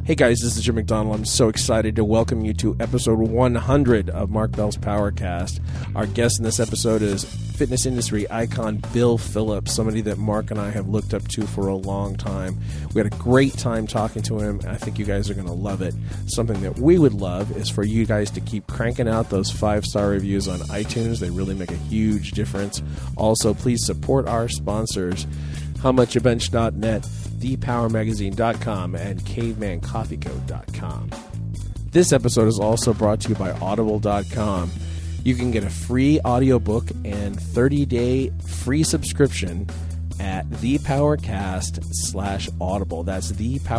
Hey guys, this is Jim McDonald. I'm so excited to welcome you to episode 100 of Mark Bell's Powercast. Our guest in this episode is fitness industry icon Bill Phillips, somebody that Mark and I have looked up to for a long time. We had a great time talking to him, and I think you guys are going to love it. Something that we would love is for you guys to keep cranking out those 5-star reviews on iTunes. They really make a huge difference. Also, please support our sponsors, HowMuchABench.net, ThePowerMagazine.com, and CavemanCoffeeCo.com. This episode is also brought to you by Audible.com. You can get a free audiobook and 30-day free subscription at ThePowercast/Audible. That's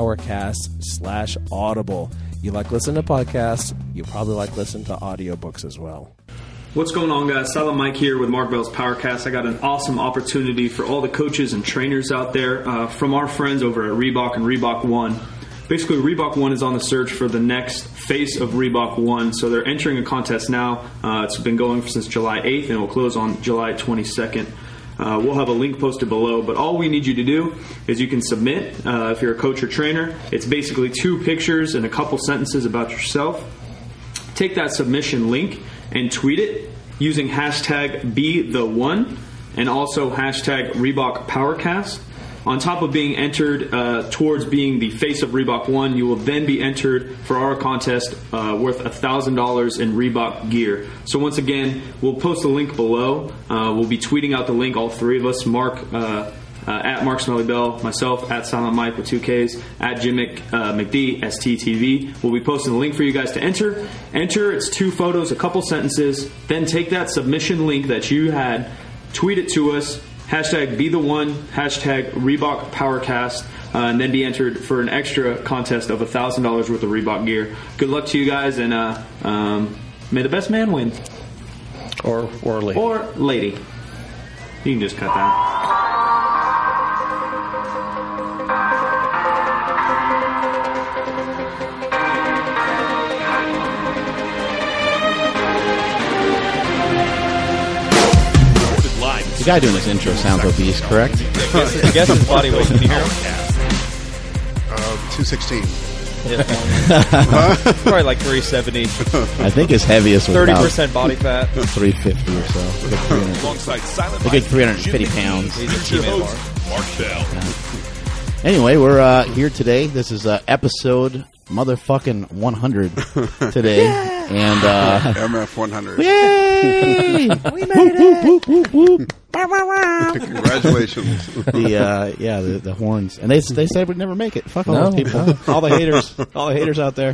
ThePowercast/Audible. You like listening to podcasts, you probably like listening to audiobooks as well. What's going on, guys? Silent Mike here with Mark Bell's Powercast. I got an awesome opportunity for all the coaches and trainers out there from our friends over at Reebok and Reebok One. Basically, Reebok One is on the search for the next face of Reebok One, so they're entering a contest now. It's been going since July 8th, and it will close on July 22nd. We'll have a link posted below, but all we need you to do is you can submit if you're a coach or trainer. It's basically 2 pictures and a couple sentences about yourself. Take that submission link and tweet it using hashtag #BeTheOne and also hashtag Reebok Powercast. On top of being entered towards being the face of Reebok One, you will then be entered for our contest worth $1,000 in Reebok gear. So once again, we'll post the link below. We'll be tweeting out the link, all 3 of us, Mark at Mark Smelly Bell, myself at Silent Mike with 2 Ks, at Jim McD, STTV. We'll be posting the link for you guys to enter. Enter, it's 2 photos, a couple sentences, then take that submission link that you had, tweet it to us, hashtag #BeTheOne, hashtag Reebok Powercast, and then be entered for an extra contest of $1,000 worth of Reebok gear. Good luck to you guys, and may the best man win. Or lady. Or lady. You can just cut that. The guy doing this intro sounds obese, correct? Guess his body weight. Can you hear him? 216. Yeah. Probably like 370. I think his heaviest was 30% body fat. 350 or so. A good 350 pounds. He's a teammate Mark Bell. Anyway, we're here today. This is episode motherfucking 100 today. And MF 100. Yay! We made it! Whoop, whoop, whoop. Congratulations. The horns. And they said we'd never make it. Fuck all those people. All the haters out there.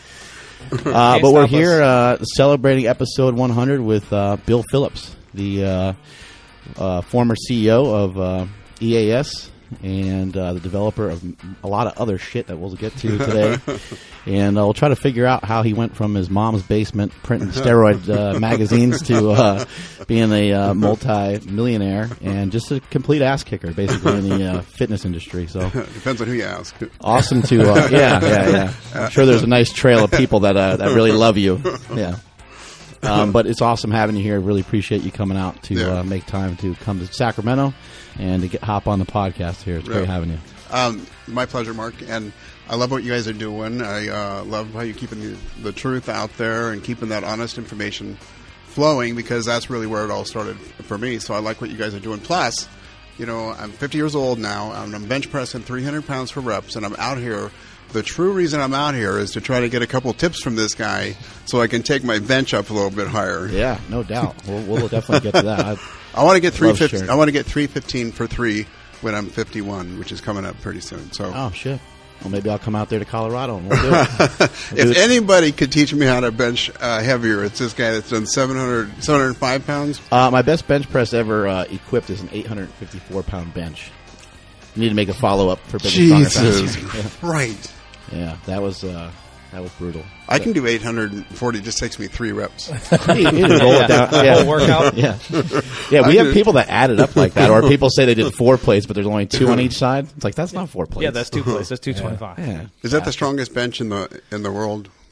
But we're here celebrating episode 100 with Bill Phillips, the former CEO of EAS and the developer of a lot of other shit that we'll get to today. And we'll try to figure out how he went from his mom's basement printing steroid magazines to being a multi-millionaire and just a complete ass kicker, basically, in the fitness industry. So depends on who you ask. Awesome to, yeah. I'm sure there's a nice trail of people that really love you. Yeah. But it's awesome having you here. Really appreciate you coming out to make time to come to Sacramento and to hop on the podcast here. It's great having you. My pleasure, Mark. And I love what you guys are doing. I love how you're keeping the truth out there and keeping that honest information flowing, because that's really where it all started for me. So I like what you guys are doing. Plus, I'm 50 years old now, and I'm bench pressing 300 pounds for reps, and I'm out here. The true reason I'm out here is to try to get a couple tips from this guy so I can take my bench up a little bit higher. Yeah, no doubt. We'll definitely get to that. I want to get 315. I want to get 315 for 3 when I'm 51, which is coming up pretty soon. So. Oh shit. Well, maybe I'll come out there to Colorado and we'll do it. If anybody could teach me how to bench heavier, it's this guy that's done 705 pounds. My best bench press ever equipped is an 854-pound bench. You need to make a follow-up for Bigger, Jesus Stronger, right. Yeah, that was brutal. I can do 840. It just takes me 3 reps. You roll it down. Yeah. Whole workout. Yeah. We have people that add it up like that, or people say they did 4 plates, but there's only 2 on each side. It's like, that's not 4 plates. Yeah, that's 2 plates. That's 225. Yeah. Is that the strongest bench in the world?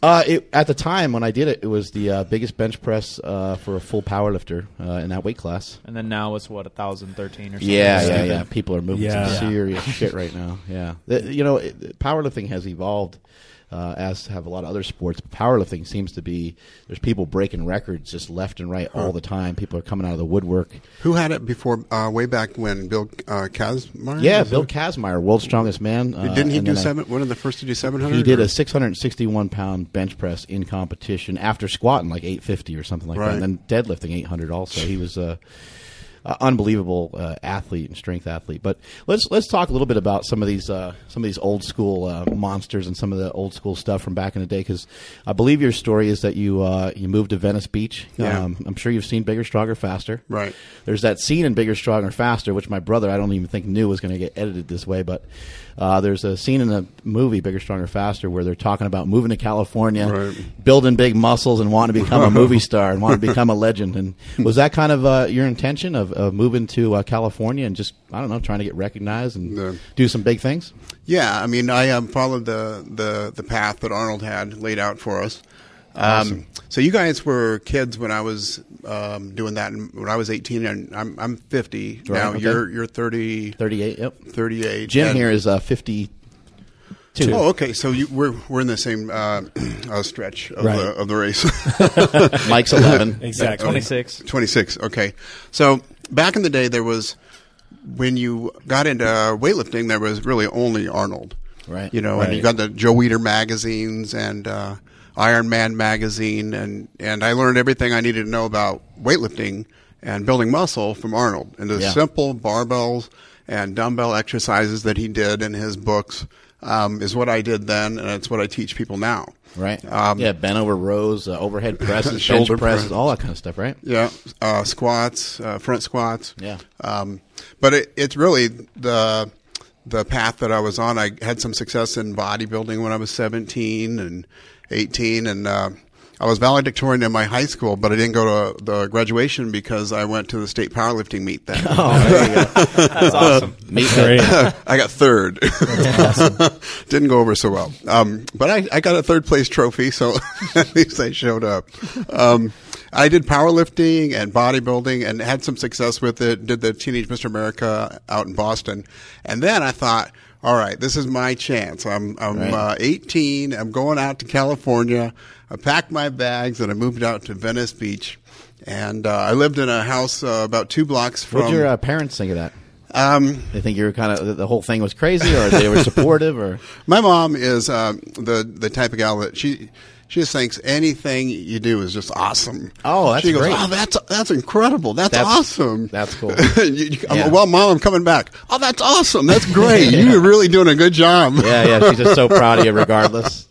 At the time when I did it, it was the biggest bench press for a full powerlifter in that weight class. And then now it's, 1,013 or something? Yeah. People are moving Yeah. some serious shit right now. Yeah. Powerlifting has evolved, as have a lot of other sports. Powerlifting seems to be, there's people breaking records just left and right all the time. People are coming out of the woodwork. Who had it before? Way back when Bill Kazmaier? Yeah, Bill Kazmaier, world's strongest man. Didn't he do one of the first to do 700? He did a 661-pound bench press in competition after squatting like 850 or something like that, and then deadlifting 800 also. He was unbelievable athlete and strength athlete. But let's talk a little bit about some of these old school monsters and some of the old school stuff from back in the day, because I believe your story is that you moved to Venice Beach. Yeah. I'm sure you've seen Bigger, Stronger, Faster. Right. There's that scene in Bigger, Stronger, Faster, which my brother, I don't even think knew was going to get edited this way, but there's a scene in the movie Bigger, Stronger, Faster where they're talking about moving to California, building big muscles and wanting to become a movie star and wanting to become a legend. And was that kind of your intention of moving to California and just, I don't know, trying to get recognized and do some big things? Yeah, I mean, I followed the path that Arnold had laid out for us. Awesome. So you guys were kids when I was doing that. When I was 18, and I'm 50 now. Okay. You're 30. 38. Yep. 38. Jim here is 52. Oh, okay. So we're in the same stretch of the race. Mike's 11. Exactly. 26. 26. Okay. So back in the day, there was, when you got into weightlifting, there was really only Arnold. Right. You know, and you got the Joe Weider magazines and Iron Man magazine, and I learned everything I needed to know about weightlifting and building muscle from Arnold, and the simple barbells and dumbbell exercises that he did in his books is what I did then, and it's what I teach people now. Right. Bent over rows, overhead presses, Shoulder bench presses, all that kind of stuff, right? Yeah. Squats, front squats. Yeah. But it's really the path that I was on. I had some success in bodybuilding when I was 17 and 18, and I was valedictorian in my high school, but I didn't go to the graduation because I went to the state powerlifting meet then. Oh, there you go. That's awesome. Meet great. I got third. Didn't go over so well. But I got a third place trophy, so at least I showed up. I did powerlifting and bodybuilding and had some success with it. Did the Teenage Mr. America out in Boston. And then I thought, all right, this is my chance. I'm 18. I'm going out to California. I packed my bags and I moved out to Venice Beach. And I lived in a house about 2 blocks from... What did your parents think of that? They think you were kind of, the whole thing was crazy, or they were supportive, or? My mom is the type of gal that she just thinks anything you do is just awesome. Oh, that's she goes, great. oh, that's incredible. That's awesome. That's cool. Well, Mom, I'm coming back. Oh, that's awesome. That's great. You're really doing a good job. Yeah. She's just so proud of you regardless.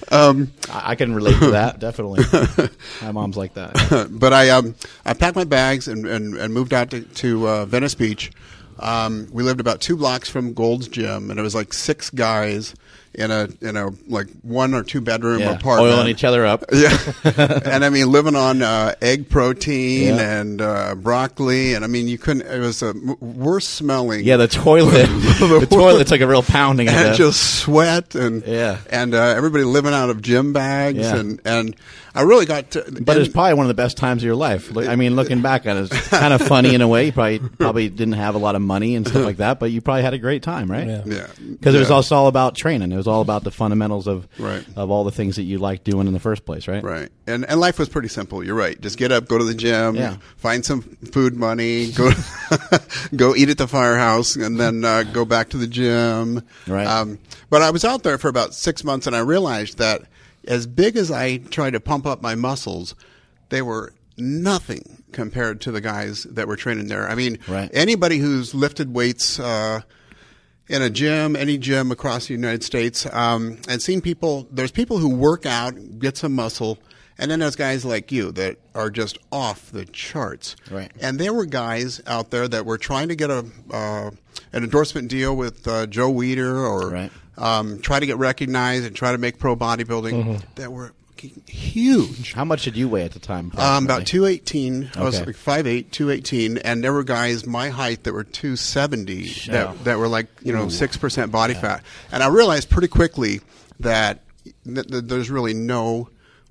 I can relate to that, definitely. My mom's like that. But I packed my bags and moved out to Venice Beach. We lived about 2 blocks from Gold's Gym, and it was like 6 guys in a like 1 or 2 bedroom apartment, oiling each other up. Yeah, and I mean living on egg protein and broccoli, and I mean you couldn't. It was worst smelling. Yeah, the toilet. The toilet took a real pounding. And just sweat and everybody living out of gym bags and I really got to. But it's probably one of the best times of your life. I mean, looking back at it, it's kind of funny in a way. You probably didn't have a lot of money and stuff like that, but you probably had a great time, right? Yeah. Because it was also all about training. It was all about the fundamentals of all the things that you liked doing in the first place, right? Right. And life was pretty simple. You're right. Just get up, go to the gym, find some food money, go eat at the firehouse, and then go back to the gym. Right. But I was out there for about 6 months, and I realized that as big as I tried to pump up my muscles, they were nothing compared to the guys that were training there. I mean, anybody who's lifted weights in a gym, any gym across the United States, and seen people, there's people who work out, get some muscle, and then there's guys like you that are just off the charts. Right. And there were guys out there that were trying to get an endorsement deal with Joe Weider or try to get recognized and try to make pro bodybuilding that were huge. How much did you weigh at the time? About 218. I was like 5'8", 218, and there were guys my height that were 270 that were like 6% body fat. And I realized pretty quickly that there's really no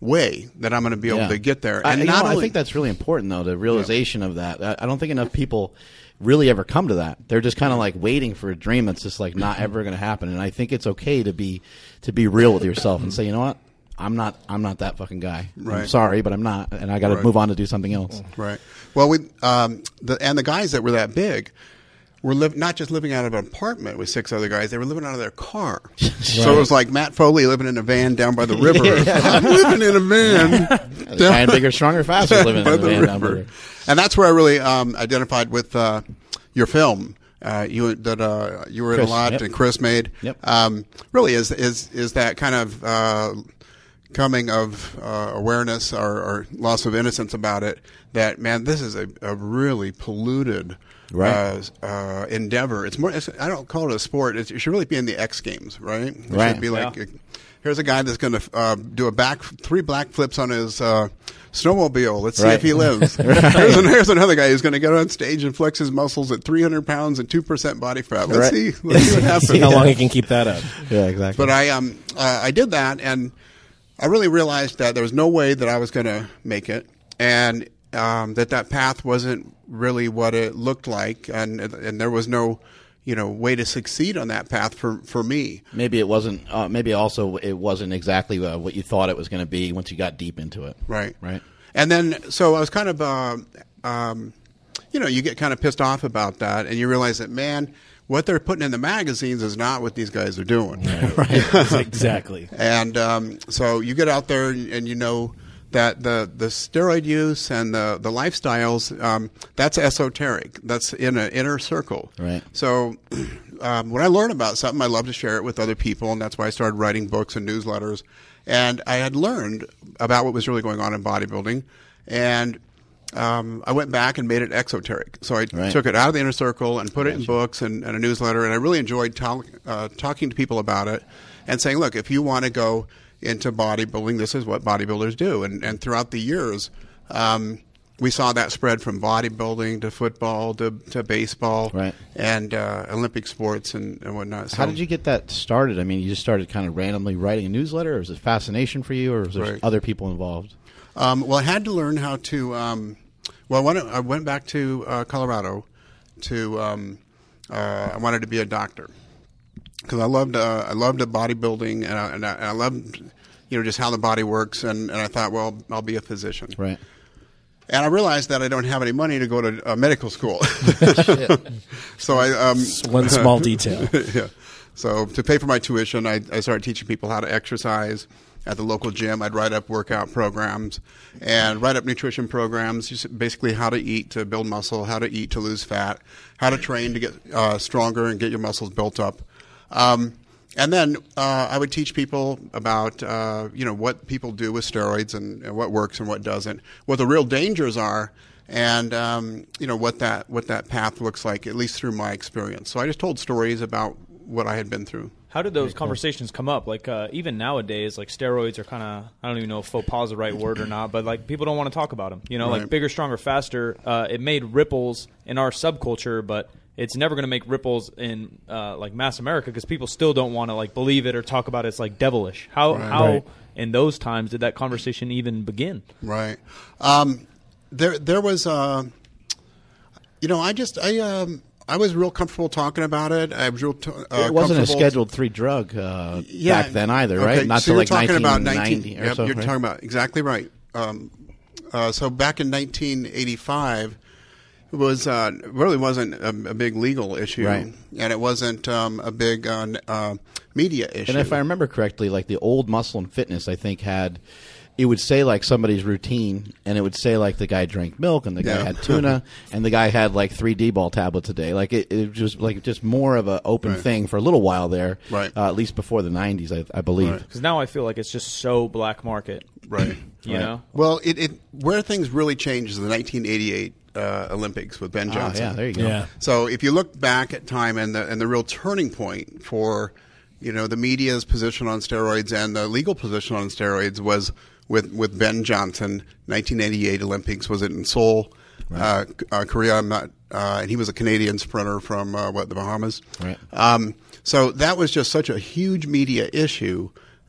way that I'm going to be able to get there. And I think that's really important, though, the realization of that. I don't think enough people really ever come to that. They're just kind of like waiting for a dream that's just like not ever going to happen. And I think it's okay to be real with yourself and say, you know what? I'm not that fucking guy. Right. I'm sorry, but I'm not, and I got to move on to do something else. Right. Well, the guys that were that big were not just living out of an apartment with 6 other guys; they were living out of their car. So it was like Matt Foley living in a van down by the river. I'm living in a van. Giant, bigger, stronger, faster living in a van down by the river. And that's where I really identified with your film. You were in a lot, and Chris made. Really is that kind of coming of awareness or loss of innocence about it. That, man, this is a really polluted endeavor. It's more. I don't call it a sport. It should really be in the X Games, right? It should be like, here's a guy that's going to do 3 back flips on his snowmobile. Let's see if he lives. Here's another guy who's going to get on stage and flex his muscles at 300 pounds and 2% body fat. Let's see what happens. See how long he can keep that up. Yeah, exactly. But I did that, and I really realized that there was no way that I was going to make it, and that path wasn't really what it looked like, and there was no way to succeed on that path for me. Maybe it wasn't. Maybe also it wasn't exactly what you thought it was going to be once you got deep into it. Right. Right. And then, so I was kind of, you get kind of pissed off about that, and you realize that, man, what they're putting in the magazines is not what these guys are doing. Right. Exactly. And so you get out there, and you know that the steroid use and the lifestyles, that's esoteric. That's in an inner circle. Right. So when I learn about something, I love to share it with other people, and that's why I started writing books and newsletters. And I had learned about what was really going on in bodybuilding, and I went back and made it exoteric. So I took it out of the inner circle and put it in books and a newsletter, and I really enjoyed talking to people about it and saying, look, if you want to go into bodybuilding, this is what bodybuilders do. And throughout the years, we saw that spread from bodybuilding to football to baseball and Olympic sports and whatnot. So, how did you get that started? I mean, you just started kind of randomly writing a newsletter, or was it fascination for you, or was there other people involved? Well, I had to learn how to I went back to Colorado to I wanted to be a doctor because I loved bodybuilding and I loved just how the body works, and I thought, well, I'll be a physician. Right. And I realized that I don't have any money to go to medical school. So one small detail. Yeah. So to pay for my tuition, I started teaching people how to exercise at the local gym. I'd write up workout programs and write up nutrition programs, just basically how to eat to build muscle, how to eat to lose fat, how to train to get stronger and get your muscles built up. And then I would teach people about what people do with steroids and what works and what doesn't, what the real dangers are, and what that path looks like, at least through my experience. So I just told stories about what I had been through. How did those conversations come up? Like even nowadays, like steroids are kind of, I don't even know if faux pas is the right word or not, but like people don't want to talk about them. Like bigger, stronger, faster. It made ripples in our subculture, but it's never going to make ripples in like mass America because people still don't want to like believe it or talk about it. It's like devilish. How in those times did that conversation even begin? Right. There was I was real comfortable talking about it. I was real it wasn't a Scheduled 3 drug back then either, right? Okay. Not so till like talking 1990 about or so. You're right? talking about exactly right. So back in 1985, it was really wasn't a big legal issue, right. And it wasn't a big media issue. And if I remember correctly, like the old Muscle and Fitness, I think it would say like somebody's routine, and it would say like the guy drank milk, and the guy had tuna, and the guy had like 3 D-ball tablets a day. Like it was just like just more of an open thing for a little while there, at least before the 90s, I believe. Because now I feel like it's just so black market, right? You know. Well, where things really changed is the 1988 Olympics with Ben Johnson. Yeah, there you go. Yeah. So if you look back at time and the real turning point for the media's position on steroids and the legal position on steroids was with Ben Johnson. 1988 Olympics was it in Seoul, Korea? And he was a Canadian sprinter from the Bahamas. Right. So that was just such a huge media issue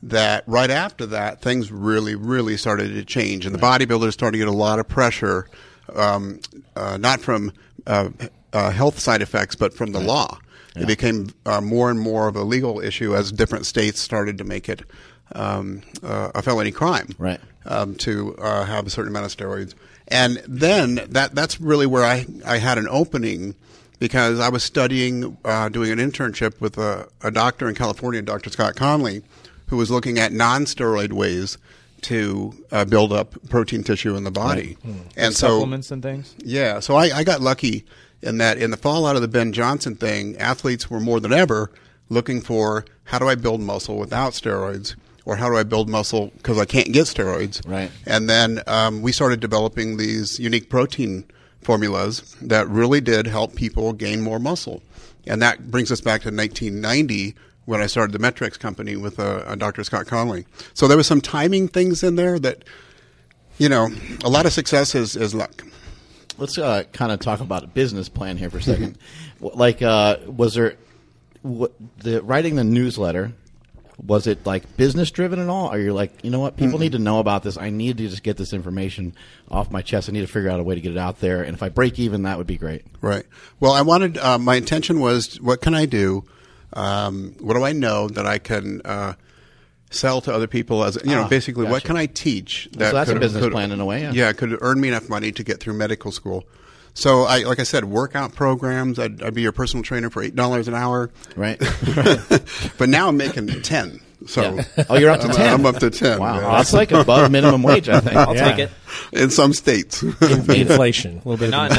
that right after that, things really, really started to change. And the bodybuilders started to get a lot of pressure, not from health side effects, but from the law. Yeah. It became more and more of a legal issue as different states started to make it a felony crime to have a certain amount of steroids. And then that's really where I had an opening, because I was studying, doing an internship with a doctor in California, Dr. Scott Conley, who was looking at non-steroid ways to build up protein tissue in the body. Right. And so supplements and things? Yeah. So I got lucky in that in the fallout of the Ben Johnson thing, athletes were more than ever looking for, how do I build muscle without steroids? Or how do I build muscle because I can't get steroids? Right. And then we started developing these unique protein formulas that really did help people gain more muscle. And that brings us back to 1990 when I started the Met-Rx company with Dr. Scott Conley. So there was some timing things in there that, a lot of success is luck. Let's kind of talk about a business plan here for a second. Like, was there writing the newsletter? Was it like business driven at all? Or you're like, you know what, people need to know about this. I need to just get this information off my chest. I need to figure out a way to get it out there. And if I break even, that would be great. Right. Well, I wanted, my intention was, what can I do? What do I know that I can sell to other people as, basically gotcha. What can I teach? So that's a business plan in a way. Yeah, could earn me enough money to get through medical school. So, like I said, workout programs. I'd be your personal trainer for $8 an hour. Right. But now I'm making 10. So, yeah. Oh, you're up to 10. I'm up to 10. Wow, that's like above minimum wage, I think. I'll take it. In some states, inflation. A little bit. Not in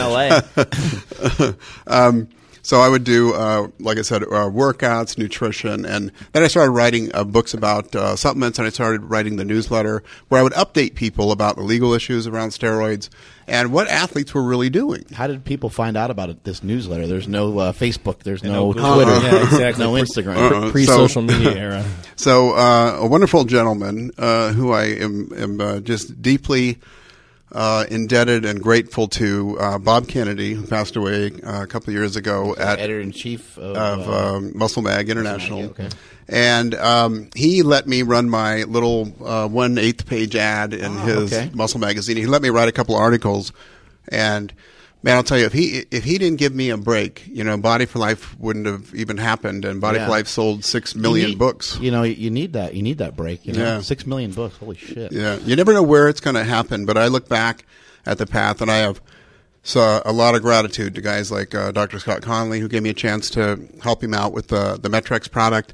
LA. So I would do, like I said, workouts, nutrition, and then I started writing books about supplements, and I started writing the newsletter where I would update people about the legal issues around steroids and what athletes were really doing. How did people find out about this newsletter? There's no Facebook, there's no Twitter, yeah, exactly. No Instagram, pre-social media era. So a wonderful gentleman who I am just deeply indebted and grateful to, Bob Kennedy, who passed away a couple of years ago at editor-in-chief of Muscle Mag International. Okay. And he let me run my little 1/8 page ad in his Muscle magazine. He let me write a couple articles, and man, I'll tell you, if he didn't give me a break, Body for Life wouldn't have even happened, and Body for Life sold 6 million books. You need that. You need that break. Yeah. 6 million books. Holy shit. Yeah. You never know where it's going to happen, but I look back at the path, and I have a lot of gratitude to guys like Dr. Scott Conley, who gave me a chance to help him out with the Met-Rx product,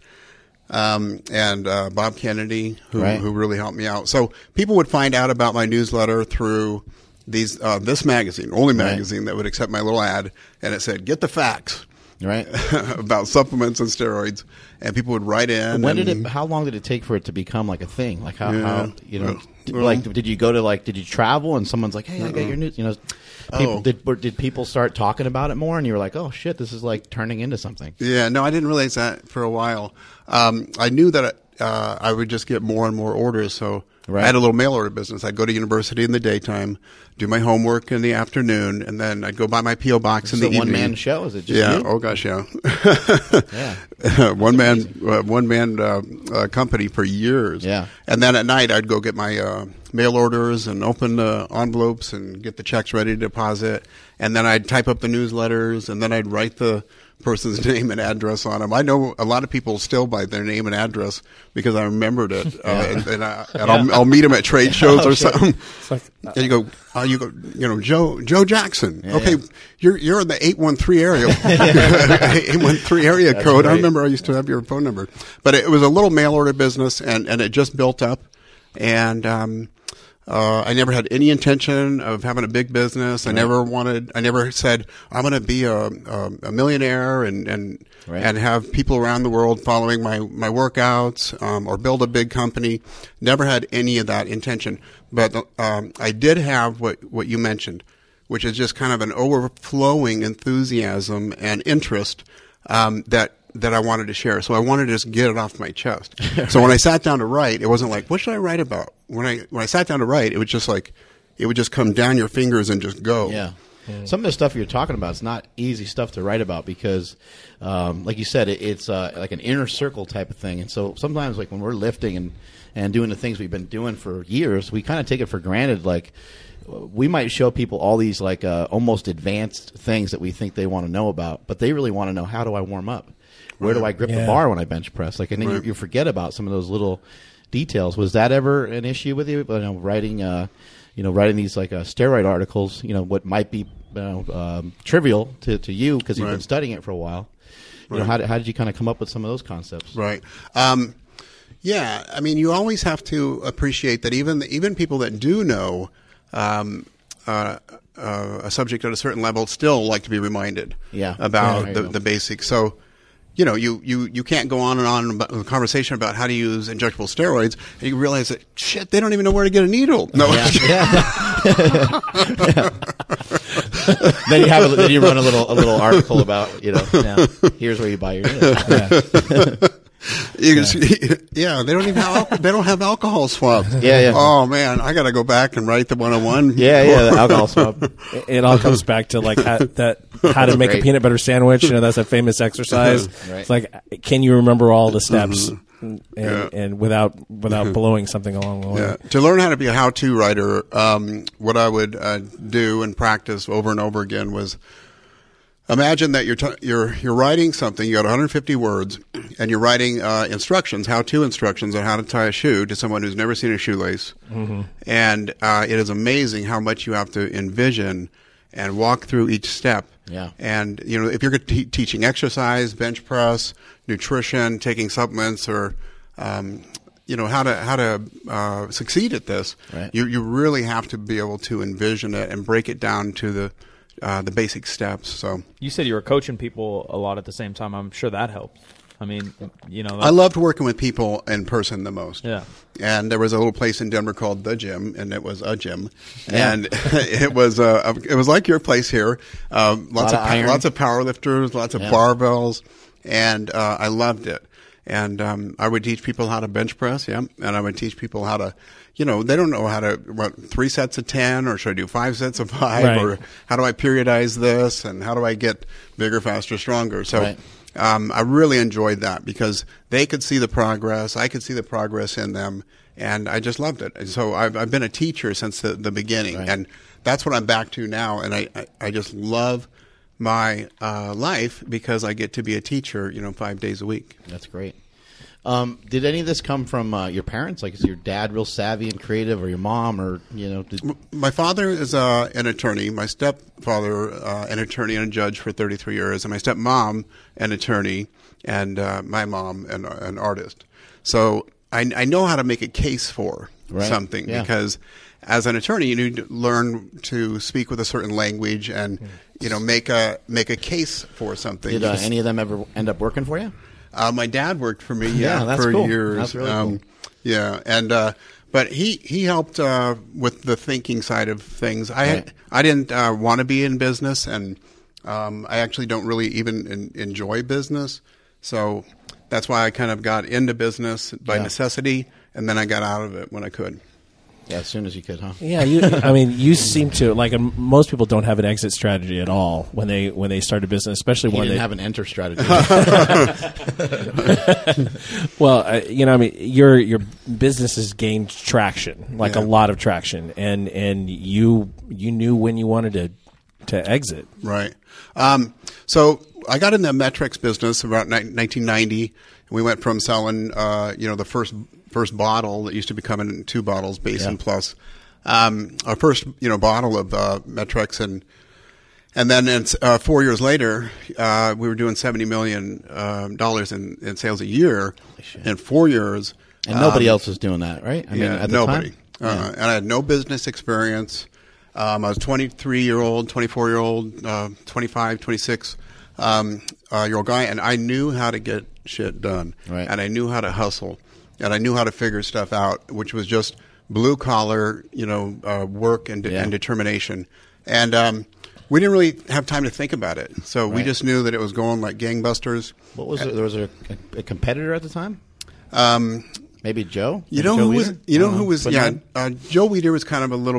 and Bob Kennedy, who really helped me out. So people would find out about my newsletter through this magazine, only magazine that would accept my little ad, and it said, "Get the facts." Right. About supplements and steroids, and people would write in. How long did it take for it to become like a thing? Like how did you go to did you travel and someone's like, "Hey, I got your news," did people start talking about it more and you were like, "Oh shit, this is like turning into something." Yeah, no, I didn't realize that for a while. I knew that I would just get more and more orders, so I had a little mail order business. I'd go to university in the daytime, do my homework in the afternoon, and then I'd go buy my P.O. box in the evening. One man show? Is it just you? Oh gosh, yeah. Yeah. one man company for years. Yeah. And then at night I'd go get my mail orders and open the envelopes and get the checks ready to deposit, and then I'd type up the newsletters, and then I'd write the person's name and address on them. I know a lot of people still by their name and address because I remembered it, and I'll meet them at trade shows or something. And you go, Joe Jackson. Yeah, okay, you're in the 813 area, 813 area code. Right. I remember I used to have your phone number, but it was a little mail order business, and it just built up, and I never had any intention of having a big business. I never said I'm going to be a millionaire and have people around the world following my workouts, or build a big company. Never had any of that intention. But I did have what you mentioned, which is just kind of an overflowing enthusiasm and interest that I wanted to share. So I wanted to just get it off my chest. So when I sat down to write, it wasn't like, what should I write about? When I sat down to write, it was just like, it would just come down your fingers and just go. Yeah. some of the stuff you're talking about is not easy stuff to write about because, like you said, it's like an inner circle type of thing. And so sometimes, like when we're lifting and doing the things we've been doing for years, we kind of take it for granted. Like we might show people all these like almost advanced things that we think they want to know about, but they really want to know, how do I warm up? Where do I grip the bar when I bench press? Like, and then you forget about some of those little details. Was that ever an issue with you? Writing these like steroid articles, what might be trivial to you because you've been studying it for a while. How did you kind of come up with some of those concepts? Right. Yeah. I mean, you always have to appreciate that even people that do know a subject at a certain level still like to be reminded about the basics. So, you can't go on and on about a conversation about how to use injectable steroids, and you realize that, shit, they don't even know where to get a needle. No. Then you run a little article about, here's where you buy your needle. They don't even they don't have alcohol swabs. Oh man, I got to go back and write the 101. The alcohol swab. It all comes back to like how to make a peanut butter sandwich. That's a famous exercise. It's like, can you remember all the steps and without blowing something along the way? To learn how to be a how-to writer, what I would do and practice over and over again was, imagine that you're writing something. You got 150 words, and you're writing instructions, how-to instructions on how to tie a shoe to someone who's never seen a shoelace. Mm-hmm. And it is amazing how much you have to envision and walk through each step. Yeah. And if you're teaching exercise, bench press, nutrition, taking supplements, or how to succeed at this, you really have to be able to envision it and break it down to the basic steps. So you said you were coaching people a lot at the same time. I'm sure that helped. I mean, I loved working with people in person the most. Yeah. And there was a little place in Denver called The Gym, and it was a gym. Yeah. And it was like your place here. Lots of power lifters, lots of barbells, and I loved it. And I would teach people how to bench press, and I would teach people how to, they don't know how to, 3 sets of 10, or should I do 5 sets of 5, or how do I periodize this, and how do I get bigger, faster, stronger? So I really enjoyed that because they could see the progress, I could see the progress in them, and I just loved it. And so I've been a teacher since the beginning, and that's what I'm back to now, and I just love my life because I get to be a teacher, 5 days a week. That's great. Did any of this come from your parents? Like, is your dad real savvy and creative, or your mom, or My father is an attorney. My stepfather, an attorney and a judge for 33 years, and my stepmom, an attorney, and my mom, an artist. So I know how to make a case for something because as an attorney, you need to learn to speak with a certain language and make a case for something. Did any of them ever end up working for you? My dad worked for me, that's for cool. years. That's really cool. Yeah, and but he helped with the thinking side of things. I didn't want to be in business, and I actually don't really even enjoy business. So that's why I kind of got into business by necessity, and then I got out of it when I could. Yeah, as soon as you could, huh? Yeah, you seem to like. Most people don't have an exit strategy at all when they start a business, especially when they have an enter strategy. Well, your business has gained traction, a lot of traction, and you knew when you wanted to exit. Right. So I got in the Met-Rx business about 1990. We went from selling, the first bottle that used to be coming in 2 bottles, Basin Plus. Our first, bottle of Met-Rx, and then 4 years later, we were doing $70 million in sales a year in 4 years. And nobody else was doing that, right? I mean, at the nobody. time? And I had no business experience. I was 23-year-old, 24-year-old, 25, 26-year-old guy, and I knew how to get shit done. Right. And I knew how to hustle. And I knew how to figure stuff out, which was just blue collar, work and determination. And we didn't really have time to think about it, so we just knew that it was going like gangbusters. What was it? There was a competitor at the time. Joe Maybe Joe. Joe Weider was Joe Weider was kind of a little bit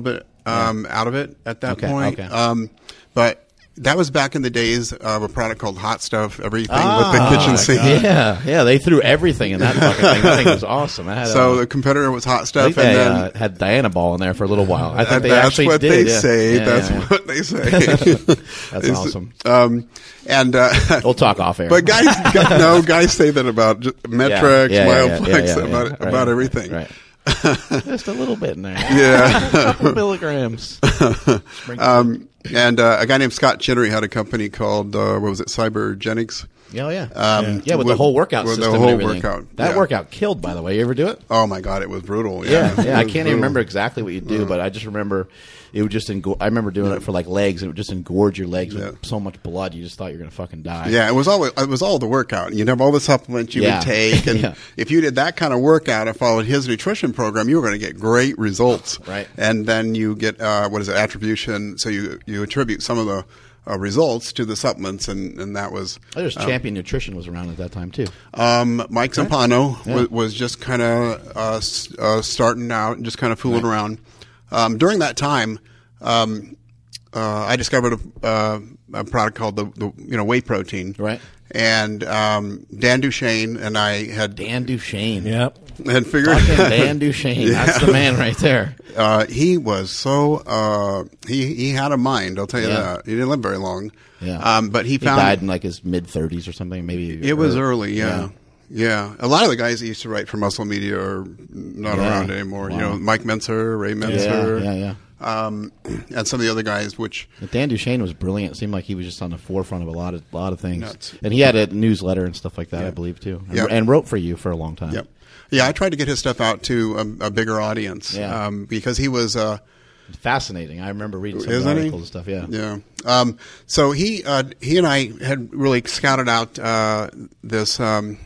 out of it at that point. Okay. But that was back in the days of a product called Hot Stuff, everything with the kitchen sink. Yeah, they threw everything in that fucking thing. That thing was awesome. So the competitor was Hot Stuff, and then had Diana Ball in there for a little while. I think that's what they say. That's what they say. That's awesome. And we'll talk off air. But guys say that about Metrex, Myoplex, about everything. Right. Just a little bit in there. Yeah. A couple milligrams. And a guy named Scott Chinnery had a company called, what was it, Cybergenics? With the whole workout system. The whole and everything. workout. That workout killed, by the way. You ever do it? Oh, my God, it was brutal. Yeah. I can't even remember exactly what you do, but I just remember it would just I remember doing it for like legs, and it would just engorge your legs with so much blood, you just thought you were going to fucking die. Yeah, it was all the workout. You'd have all the supplements you would take, and if you did that kind of workout and followed his nutrition program, you were going to get great results. Right. And then you get, attribution, so you attribute some of the results to the supplements, and that was... There's Champion Nutrition was around at that time, too. Mike Zampano was just kind of starting out and just kind of fooling around. During that time, I discovered a product called the whey protein. Right. And Dan Duchesne and I had... Dan Duchesne. Yep. Had figured... Dan Duchesne. That's the man right there. He was so... He had a mind, I'll tell you that. He didn't live very long. Yeah. But he died in like his mid-30s or something, maybe. It was early, yeah. A lot of the guys that used to write for Muscle Media are not around anymore. Wow. You know, Mike Menser, Ray Menser. Yeah. And some of the other guys, which... Dan Duchesne was brilliant. It seemed like he was just on the forefront of a lot of things. Nuts. And he had a newsletter and stuff like that, I believe, too. And wrote for you for a long time. Yep. Yeah, I tried to get his stuff out to a bigger audience because he was... fascinating. I remember reading some of the articles and stuff, Yeah. So he and I had really scouted out this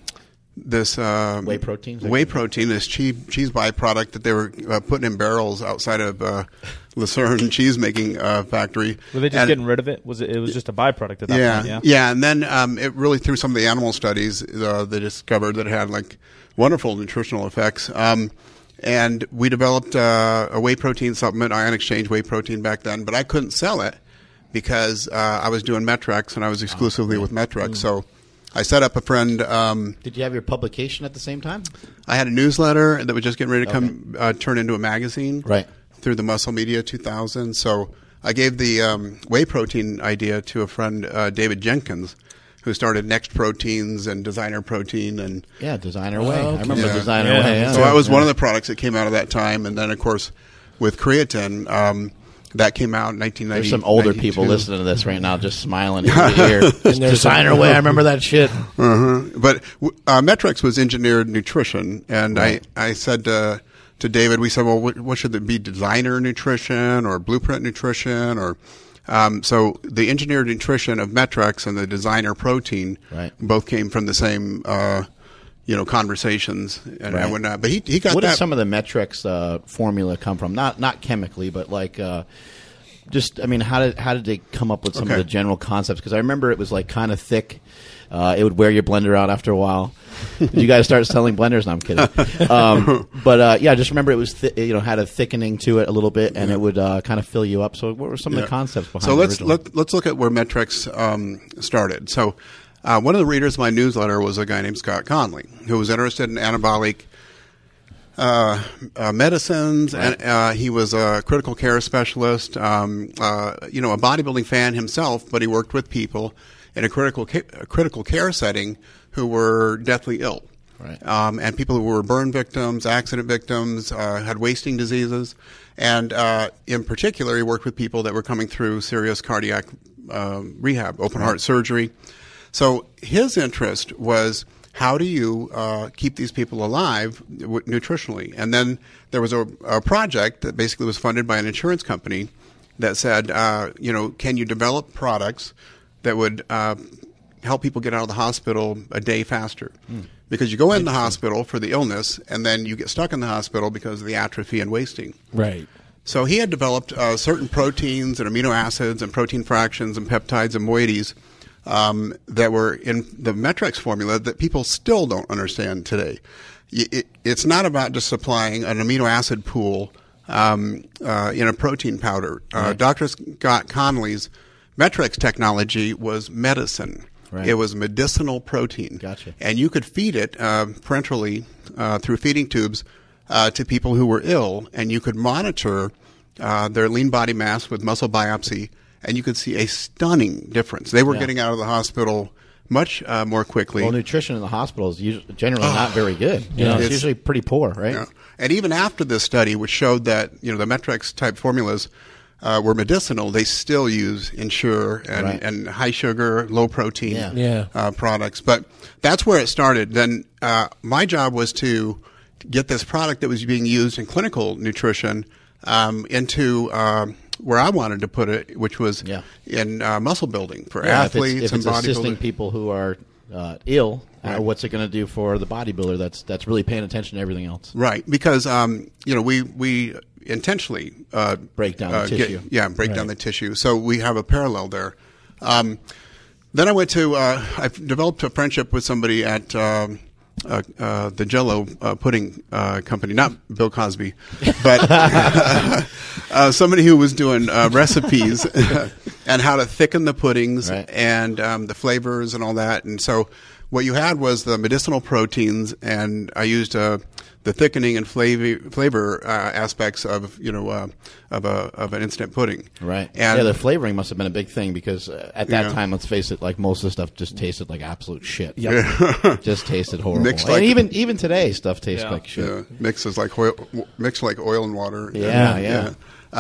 whey protein, this cheese byproduct that they were putting in barrels outside of Lucerne cheese making factory. Were they just getting rid of it? It was just a byproduct at that point? Yeah. And then it really, through some of the animal studies, they discovered that it had like wonderful nutritional effects. And we developed a whey protein supplement, ion exchange whey protein back then, but I couldn't sell it because I was doing Metrex and I was exclusively with Metrex. So I set up a friend. Did you have your publication at the same time? I had a newsletter that was just getting ready to come turn into a magazine. Right. Through the Muscle Media 2000. So I gave the whey protein idea to a friend, David Jenkins, who started Next Proteins and Designer Protein. And Designer Whey. I remember Designer Whey. Yeah. So that was one of the products that came out of that time. And then, of course, with creatine, that came out in 1990. There's some older people listening to this right now just smiling in your ear. Designer Whey, I remember that shit. But Metrex was engineered nutrition. And I said to David, we said, well, what should it be, designer nutrition or blueprint nutrition? Or so the engineered nutrition of Metrex and the designer protein both came from the same conversations and whatnot. But he got What that. did some of the Metrex formula come from? Not chemically, but like just, I mean, how did they come up with some of the general concepts? Because I remember it was like kind of thick. It would wear your blender out after a while. Did you guys start selling blenders? No, I'm kidding. But I just remember it was had a thickening to it a little bit, and it would kind of fill you up. So what were some of the concepts behind it? So let's look at where Metrex started. So one of the readers of my newsletter was a guy named Scott Conley, who was interested in anabolic medicines, and he was a critical care specialist, a bodybuilding fan himself, but he worked with people in a critical care setting who were deathly ill. Right. And people who were burn victims, accident victims, had wasting diseases. And in particular, he worked with people that were coming through serious cardiac rehab, open heart surgery. So his interest was, how do you keep these people alive nutritionally? And then there was a project that basically was funded by an insurance company that said, can you develop products that would help people get out of the hospital a day faster? Because you go in the hospital for the illness, and then you get stuck in the hospital because of the atrophy and wasting. Right. So he had developed certain proteins and amino acids and protein fractions and peptides and moieties that were in the Metrex formula that people still don't understand today. It's not about just supplying an amino acid pool in a protein powder. Dr. Scott Connolly's Met-Rx technology was medicine. Right. It was medicinal protein. Gotcha. And you could feed it parenterally through feeding tubes to people who were ill, and you could monitor their lean body mass with muscle biopsy, and you could see a stunning difference. They were getting out of the hospital much more quickly. Well, nutrition in the hospital is generally not very good. It's usually pretty poor, right? Yeah. And even after this study, which showed that the Met-Rx type formulas were medicinal, they still use Ensure and high sugar, low protein products. But that's where it started. Then my job was to get this product that was being used in clinical nutrition into where I wanted to put it, which was in muscle building for athletes and bodybuilders. Assisting people who are ill, what's it going to do for the bodybuilder that's really paying attention to everything else? Right, because we intentionally break down the tissue. Break down the tissue. So we have a parallel there. Then I went to I developed a friendship with somebody at the Jell-O pudding company, not Bill Cosby, but somebody who was doing recipes and how to thicken the puddings and the flavors and all that. And so what you had was the medicinal proteins, and I used the thickening and flavor aspects of of an instant pudding. Right. And the flavoring must have been a big thing because at that time, let's face it, like most of the stuff just tasted like absolute shit. Yep. Just tasted horrible. Mixed and even today, stuff tastes like shit. Yeah. Mixed like oil and water. Yeah.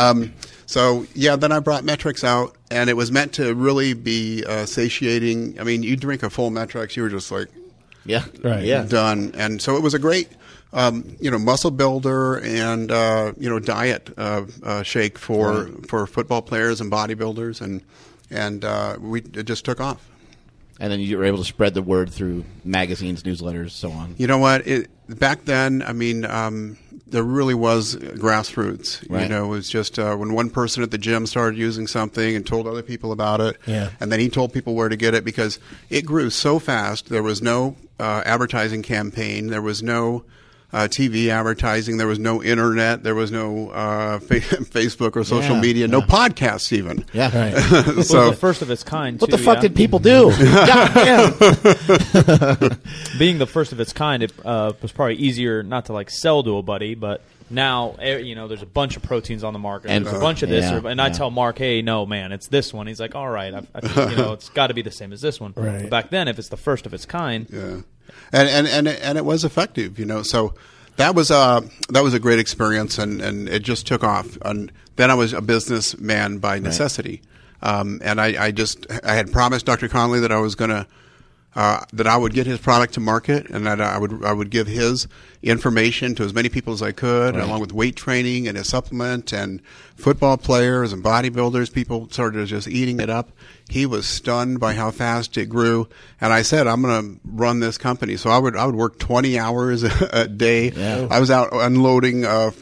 Then I brought Met-Rx out, and it was meant to really be satiating. I mean, you drink a full Met-Rx, you were just like, done. And so it was a great, muscle builder and diet shake for football players and bodybuilders, and it just took off. And then you were able to spread the word through magazines, newsletters, so on. You know what? Back then, I mean, there really was grassroots. Right. It was just when one person at the gym started using something and told other people about it, and then he told people where to get it because it grew so fast. There was no advertising campaign. There was no TV advertising. There was no internet. There was no Facebook or social media. No podcasts even. Yeah, right. So it was the first of its kind. What the fuck did people do? God damn. Being the first of its kind, it was probably easier not to like sell to a buddy, but now there's a bunch of proteins on the market. And there's a bunch of this, I tell Mark, hey, no, man, it's this one. He's like, all right, I think, it's got to be the same as this one. Right. But back then, if it's the first of its kind, and it was effective, So that was a great experience, and it just took off. And then I was a businessman by necessity, and I had promised Dr. Connolly that I was going to. That I would get his product to market, and that I would give his information to as many people as I could, along with weight training and his supplement and football players and bodybuilders. People started just eating it up. He was stunned by how fast it grew, and I said, "I'm going to run this company." So I would work 20 hours a day. Yeah. I was out unloading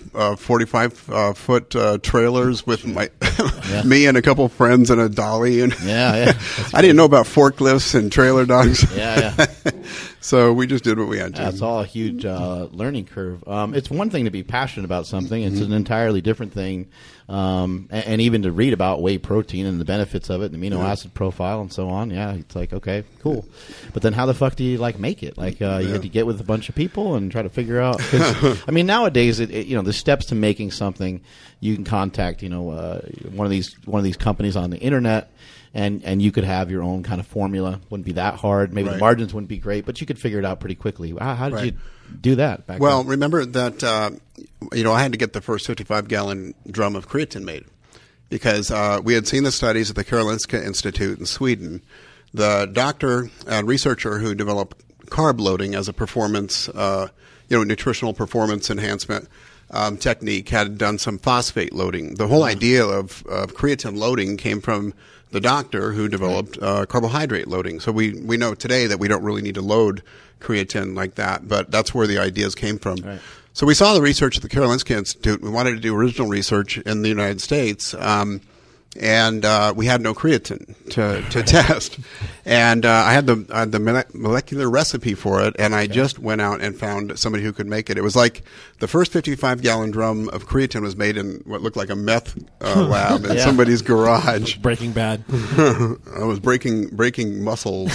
45-foot trailers with me and a couple friends and a dolly, and I didn't know about forklifts and trailer dogs. So we just did what we had to. That's all a huge learning curve. It's one thing to be passionate about something. It's an entirely different thing. And even to read about whey protein and the benefits of it, the amino acid profile and so on. Yeah, it's like, okay, cool. But then how the fuck do you make it? You had to get with a bunch of people and try to figure out. 'Cause, I mean, nowadays, the steps to making something, you can contact, one of these companies on the internet. And you could have your own kind of formula. Wouldn't be that hard. Maybe the margins wouldn't be great, but you could figure it out pretty quickly. How did you do that back then? Remember that, I had to get the first 55-gallon drum of creatine made because we had seen the studies at the Karolinska Institute in Sweden. The doctor and researcher who developed carb loading as a performance, nutritional performance enhancement technique had done some phosphate loading. The whole idea of creatine loading came from the doctor who developed carbohydrate loading. So we know today that we don't really need to load creatine like that, but that's where the ideas came from. Right. So we saw the research at the Karolinska Institute. We wanted to do original research in the United States. and we had no creatine to test. And I had the molecular recipe for it, and I just went out and found somebody who could make it. It was like the first 55-gallon drum of creatine was made in what looked like a meth lab in somebody's garage. Breaking Bad. I was breaking muscles.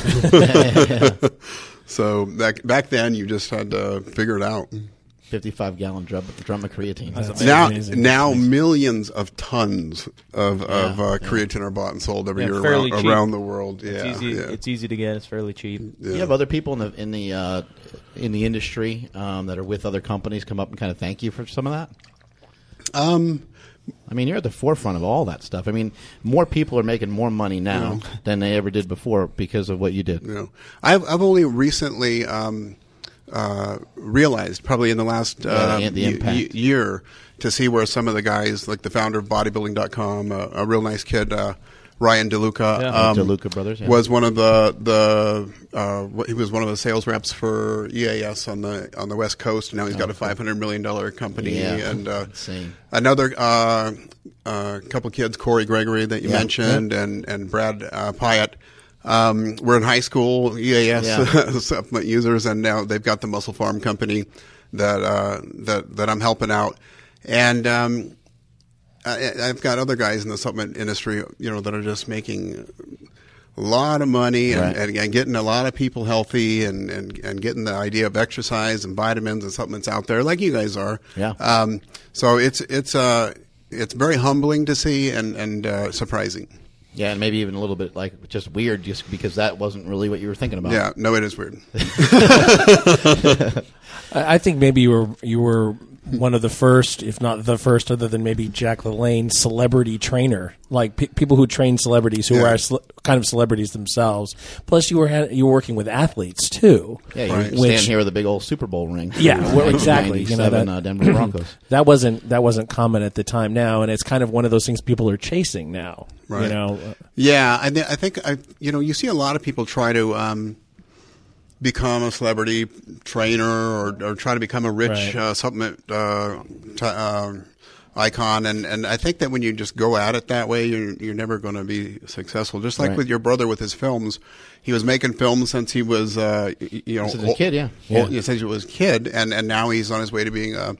So back then, you just had to figure it out. 55-gallon drum of creatine. Now millions of tons of creatine are bought and sold every year around the world. It's easy to get. It's fairly cheap. Yeah. You have other people in the industry that are with other companies come up and kind of thank you for some of that? I mean, you're at the forefront of all that stuff. I mean, more people are making more money now than they ever did before because of what you did. Yeah. I've only recently realized, probably in the last year, to see where some of the guys, like the founder of bodybuilding.com, a real nice kid, Ryan DeLuca, DeLuca Brothers, was one of he was one of the sales reps for EAS on the West Coast, and now he's got a $500 million company. And insane. Another couple kids, Corey Gregory that you mentioned, and Brad Pyatt. We're in high school, EAS supplement users, and now they've got the Muscle Farm company that I'm helping out, and I've got other guys in the supplement industry, that are just making a lot of money and getting a lot of people healthy and getting the idea of exercise and vitamins and supplements out there, like you guys are. Yeah. So it's very humbling to see and surprising. Yeah, and maybe even a little bit like just weird, just because that wasn't really what you were thinking about. Yeah, no, it is weird. I think maybe you were one of the first, if not the first, other than maybe Jack LaLanne, celebrity trainer. Like people who train celebrities who are kind of celebrities themselves. Plus, you were working with athletes too. Yeah, you were standing here with a big old Super Bowl ring. Yeah, well, exactly. Denver Broncos. That wasn't common at the time now, and it's kind of one of those things people are chasing now. Right. Yeah, I think you see a lot of people try to become a celebrity trainer or try to become a rich supplement icon, and I think that when you just go at it that way, you're never going to be successful. Just like with your brother with his films, he was making films since he was since he was a kid, since he was a kid, and now he's on his way to being a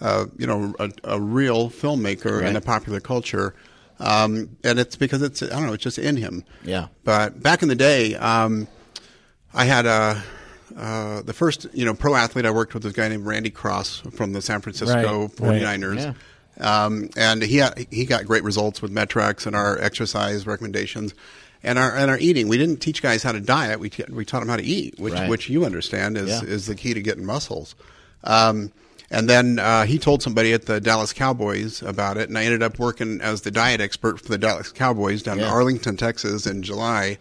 real filmmaker in the popular culture. And it's because it's just in him. Yeah. But back in the day, I had the first pro athlete I worked with was a guy named Randy Cross from the San Francisco 49ers. Yeah. And he got great results with Metrex and our exercise recommendations and our eating. We didn't teach guys how to diet. We taught them how to eat, which you understand is the key to getting muscles. And then he told somebody at the Dallas Cowboys about it, and I ended up working as the diet expert for the Dallas Cowboys down in Arlington, Texas in July.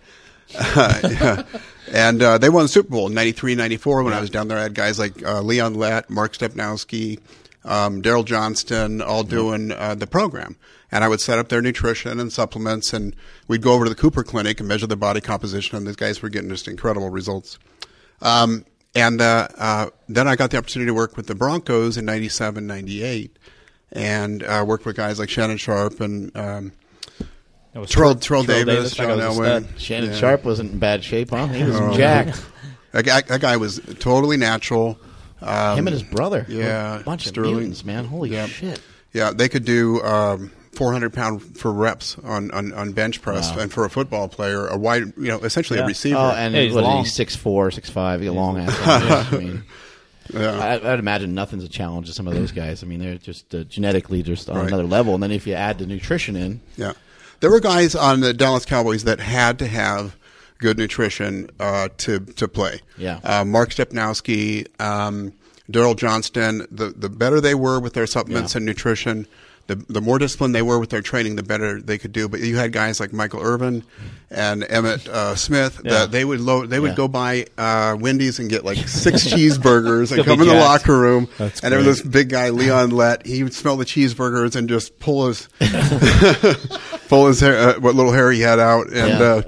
And they won the Super Bowl in 93, 94 when I was down there. I had guys like Leon Lett, Mark Stepnowski, Daryl Johnston, all doing the program. And I would set up their nutrition and supplements, and we'd go over to the Cooper Clinic and measure their body composition, and these guys were getting just incredible results. And then I got the opportunity to work with the Broncos in 97, 98, and worked with guys like Shannon Sharp and Terrell Davis, John Elway. Shannon Sharp wasn't in bad shape, huh? He was jacked. That guy was totally natural. Him and his brother. Yeah. A bunch Sterling. of mutants, man. Holy shit. Yeah, they could do 400-pound for reps on bench press, and for a football player, a wide, essentially a receiver. Oh, and he's 6'4", 6'5", he's a long ass. I mean, I'd imagine nothing's a challenge to some of those guys. I mean, they're just genetically just on another level. And then if you add the nutrition in, there were guys on the Dallas Cowboys that had to have good nutrition to play. Yeah, Mark Stepnowski, Daryl Johnston. The better they were with their supplements and nutrition, the more disciplined they were with their training, the better they could do. But you had guys like Michael Irvin and Emmett Smith that they would go by Wendy's and get like 6 cheeseburgers and come in the locker room. And there was this big guy, Leon Lett. He would smell the cheeseburgers and just pull his hair, what little hair he had out, and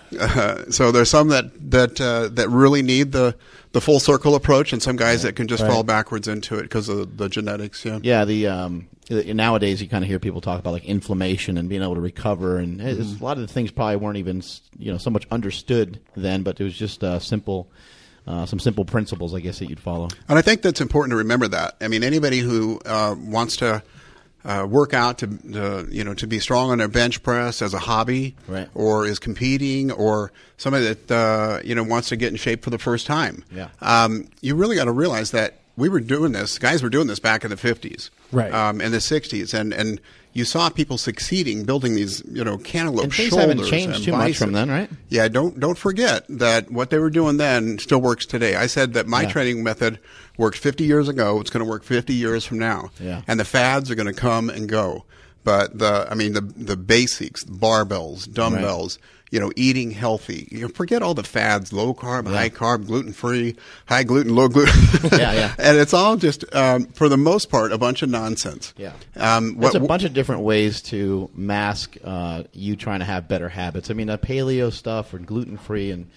So there's some that really need the full circle approach, and some guys that can just fall backwards into it because of the genetics. Yeah. Yeah. Nowadays you kind of hear people talk about like inflammation and being able to recover, and a lot of the things probably weren't even so much understood then, but it was just some simple principles, I guess, that you'd follow. And I think that's important to remember that. I mean, anybody who wants to work out to be strong on their bench press as a hobby, right, or is competing, or somebody that wants to get in shape for the first time. Yeah. You really got to realize that guys were doing this back in the 50s, right, and the 60s, and you saw people succeeding building these, cantaloupe and things shoulders. Haven't changed and too much from then, right? Yeah, don't forget that what they were doing then still works today. I said that my training method worked 50 years ago. It's going to work 50 years from now. Yeah. And the fads are going to come and go. But the basics, barbells, dumbbells, eating healthy. Forget all the fads, low carb, high carb, gluten free, high gluten, low gluten. Yeah. And it's all just, for the most part, a bunch of nonsense. Yeah. There's a bunch of different ways to mask you trying to have better habits. I mean, paleo stuff or gluten free, and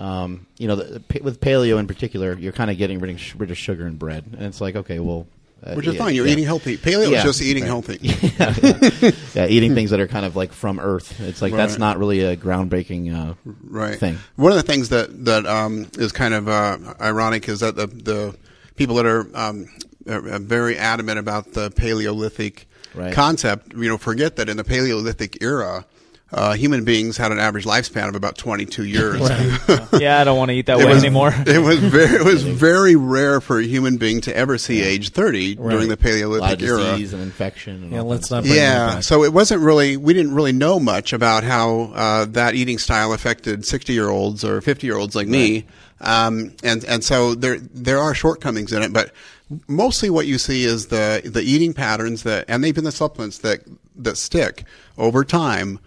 with paleo in particular, you're kind of getting rid of sugar and bread, and it's like, okay, well. Which is fine. You're eating healthy. Paleo is just eating healthy. Yeah, eating things that are kind of like from Earth. It's like that's not really a groundbreaking thing. One of the things that is kind of ironic is that the people that are very adamant about the Paleolithic concept, forget that in the Paleolithic era, human beings had an average lifespan of about 22 years. Yeah, I don't want to eat that way anymore. It was very rare for a human being to ever see age 30 during the Paleolithic era. Disease and infection. And let's not bring that back. So we didn't really know much about how that eating style affected 60-year-olds or 50-year-olds like me. And so there are shortcomings in it, but mostly what you see is the eating patterns and even the supplements that stick over time.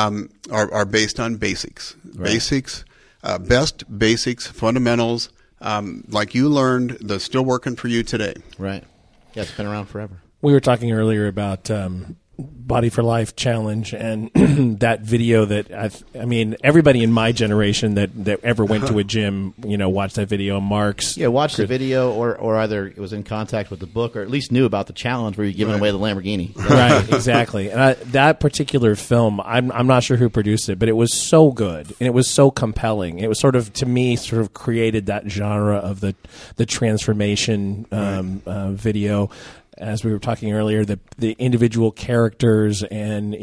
Are based on basics. Basics, best basics, fundamentals, like you learned, that's still working for you today. Right. Yeah, it's been around forever. We were talking earlier about Body for Life challenge and that video that everybody in my generation that ever went to a gym, watched that video. Mark's watched the video or either it was in contact with the book or at least knew about the challenge where you're giving away the Lamborghini. Right, exactly. And that particular film, I'm not sure who produced it, but it was so good and it was so compelling. It was to me created that genre of the transformation video. As we were talking earlier, the individual characters, and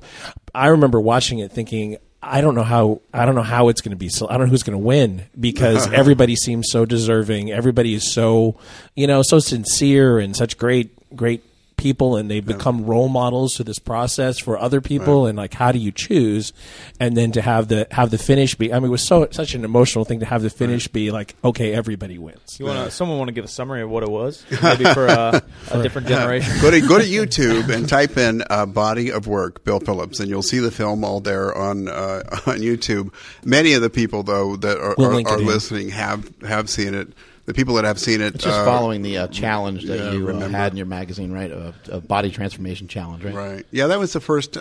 I remember watching it thinking, I don't know how it's going to be. So I don't know who's going to win because everybody seems so deserving. Everybody is so so sincere and such great people, and they become role models to this process for other people. And like, how do you choose? And then to have the finish be, it was such an emotional thing to have the finish be like, okay, everybody wins. Someone want to give a summary of what it was, maybe for a different generation? Go to YouTube and type in "Body of Work" Bill Phillips, and you'll see the film all there on YouTube. Many of the people though that are listening have seen it. The people that have seen it, it's just following the challenge that you had in your magazine, right? A body transformation challenge, right? Right. Yeah, that was the first.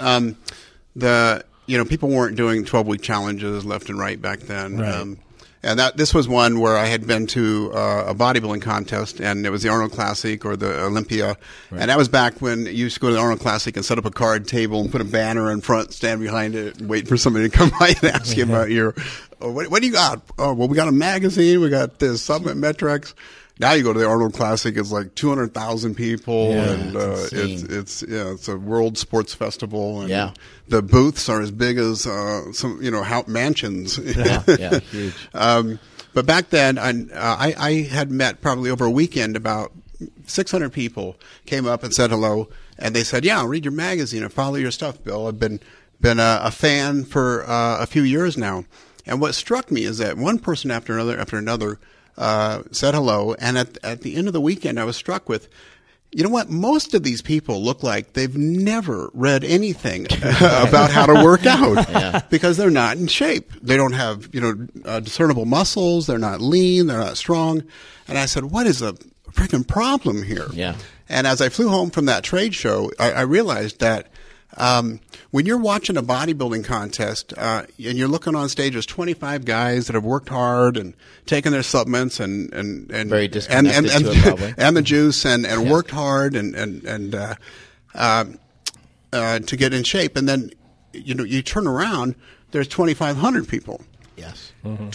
People weren't doing 12-week challenges left and right back then. Right. And this was one where I had been to a bodybuilding contest, and it was the Arnold Classic or the Olympia. Right. And that was back when you used to go to the Arnold Classic and set up a card table and put a banner in front, stand behind it, and wait for somebody to come by and ask you about your, what do you got? Oh, well, we got a magazine, we got this supplement metrics. Now you go to the Arnold Classic, it's like 200,000 people, and it's a world sports festival, and the booths are as big as some mansions. Yeah, huge. But back then, I had met probably over a weekend about 600 people came up and said hello, and they said, "Yeah, I'll read your magazine and follow your stuff, Bill. I've been a fan for a few years now." And what struck me is that one person after another. Said hello, and at the end of the weekend, I was struck with, you know what? Most of these people look like they've never read anything about how to work out because they're not in shape. They don't have discernible muscles. They're not lean. They're not strong. And I said, what is the freaking problem here? Yeah. And as I flew home from that trade show, I realized that When you're watching a bodybuilding contest and you're looking on stage, there's 25 guys that have worked hard and taken their supplements and very disconnected to it, probably. and the juice and worked hard and to get in shape, and then you turn around, there's 2,500 people. Yes,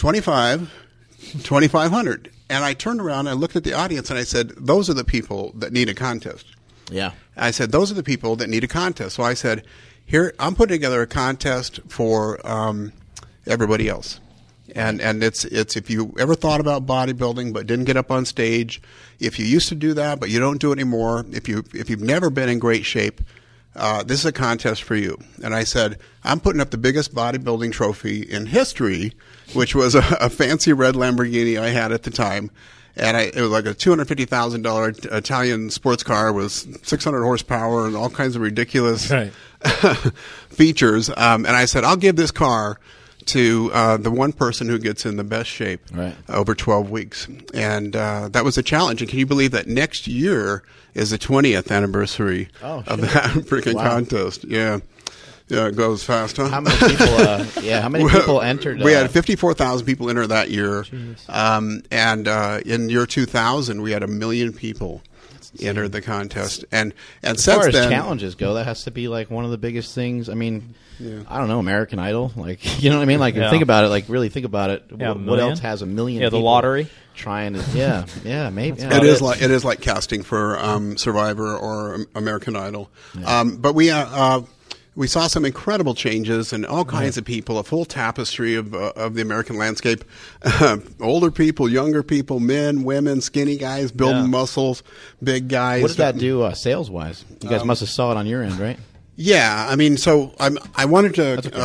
2,500, and I turned around and I looked at the audience and I said, "Those are the people that need a contest." Yeah. I said, those are the people that need a contest. So I said, here, I'm putting together a contest for everybody else. And it's if you ever thought about bodybuilding but didn't get up on stage, if you used to do that but you don't do it anymore, if you've never been in great shape, this is a contest for you. And I said, I'm putting up the biggest bodybuilding trophy in history, which was a fancy red Lamborghini I had at the time. And it was like a $250,000 Italian sports car with 600 horsepower and all kinds of ridiculous features. And I said, I'll give this car to the one person who gets in the best shape over 12 weeks. And that was a challenge. And can you believe that next year is the 20th anniversary of that freaking contest? Yeah. Yeah, it goes fast, huh? How many people? How many people entered? We had 54,000 people enter that year, and in year 2000, we had 1 million people enter the contest. And as since far as then, challenges go, that has to be like one of the biggest things. I mean, I don't know, American Idol, like you know what I mean? Like think about it, like really think about it. Yeah, what else has 1 million? Yeah, people the lottery. Trying to, maybe it is like casting for Survivor or American Idol, but we saw some incredible changes and all kinds of people, a full tapestry of the American landscape. Older people, younger people, men, women, skinny guys, building muscles, big guys. What did that do sales-wise? You guys must have saw it on your end, right? Yeah, I mean, so I wanted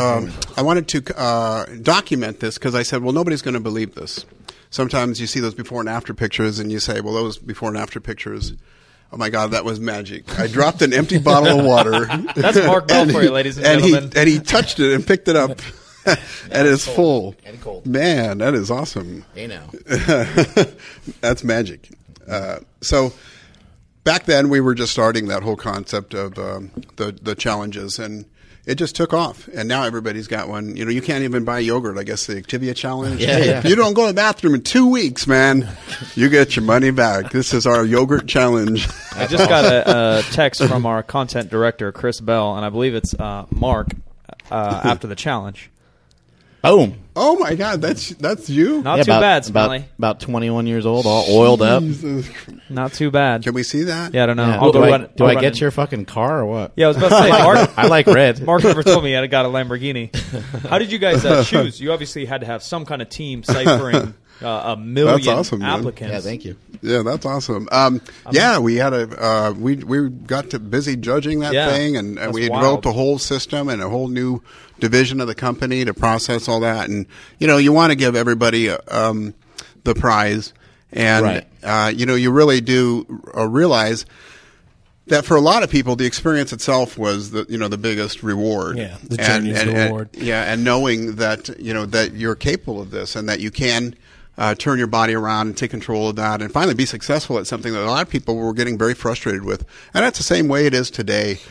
to document this because I said, well, nobody's going to believe this. Sometimes you see those before and after pictures and you say, well, those before and after pictures, oh my God, that was magic. I dropped an empty bottle of water. That's Mark Bell for you, ladies and gentlemen. And he touched it and picked it up. And it's full. And cold. Man, that is awesome. Hey now. That's magic. So back then we were just starting that whole concept of the challenges, and it just took off. And now everybody's got one. You can't even buy yogurt. I guess the Activia Challenge. Yeah. If you don't go to the bathroom in 2 weeks, man, you get your money back. This is our yogurt challenge. I just got a text from our content director, Chris Bell, and I believe it's Mark after the challenge. Boom. Oh my God, that's you? Not too bad, Smelly. About 21 years old, all oiled up. Not too bad. Can we see that? Yeah, I don't know. Yeah. I'll go run. Do I get your fucking car or what? Yeah, I was about to say, Mark. I like red. Mark never told me I got a Lamborghini. How did you guys choose? You obviously had to have some kind of team ciphering 1 million That's awesome, man. applicants. Yeah, thank you. Yeah, that's awesome. We had we got to busy judging that thing, and we developed a whole system and a whole new division of the company to process all that. And you want to give everybody the prize, and you really do realize that for a lot of people, the experience itself was the biggest reward. Yeah, the journey's the reward. And knowing that that you're capable of this and that you can turn your body around and take control of that and finally be successful at something that a lot of people were getting very frustrated with. And that's the same way it is today.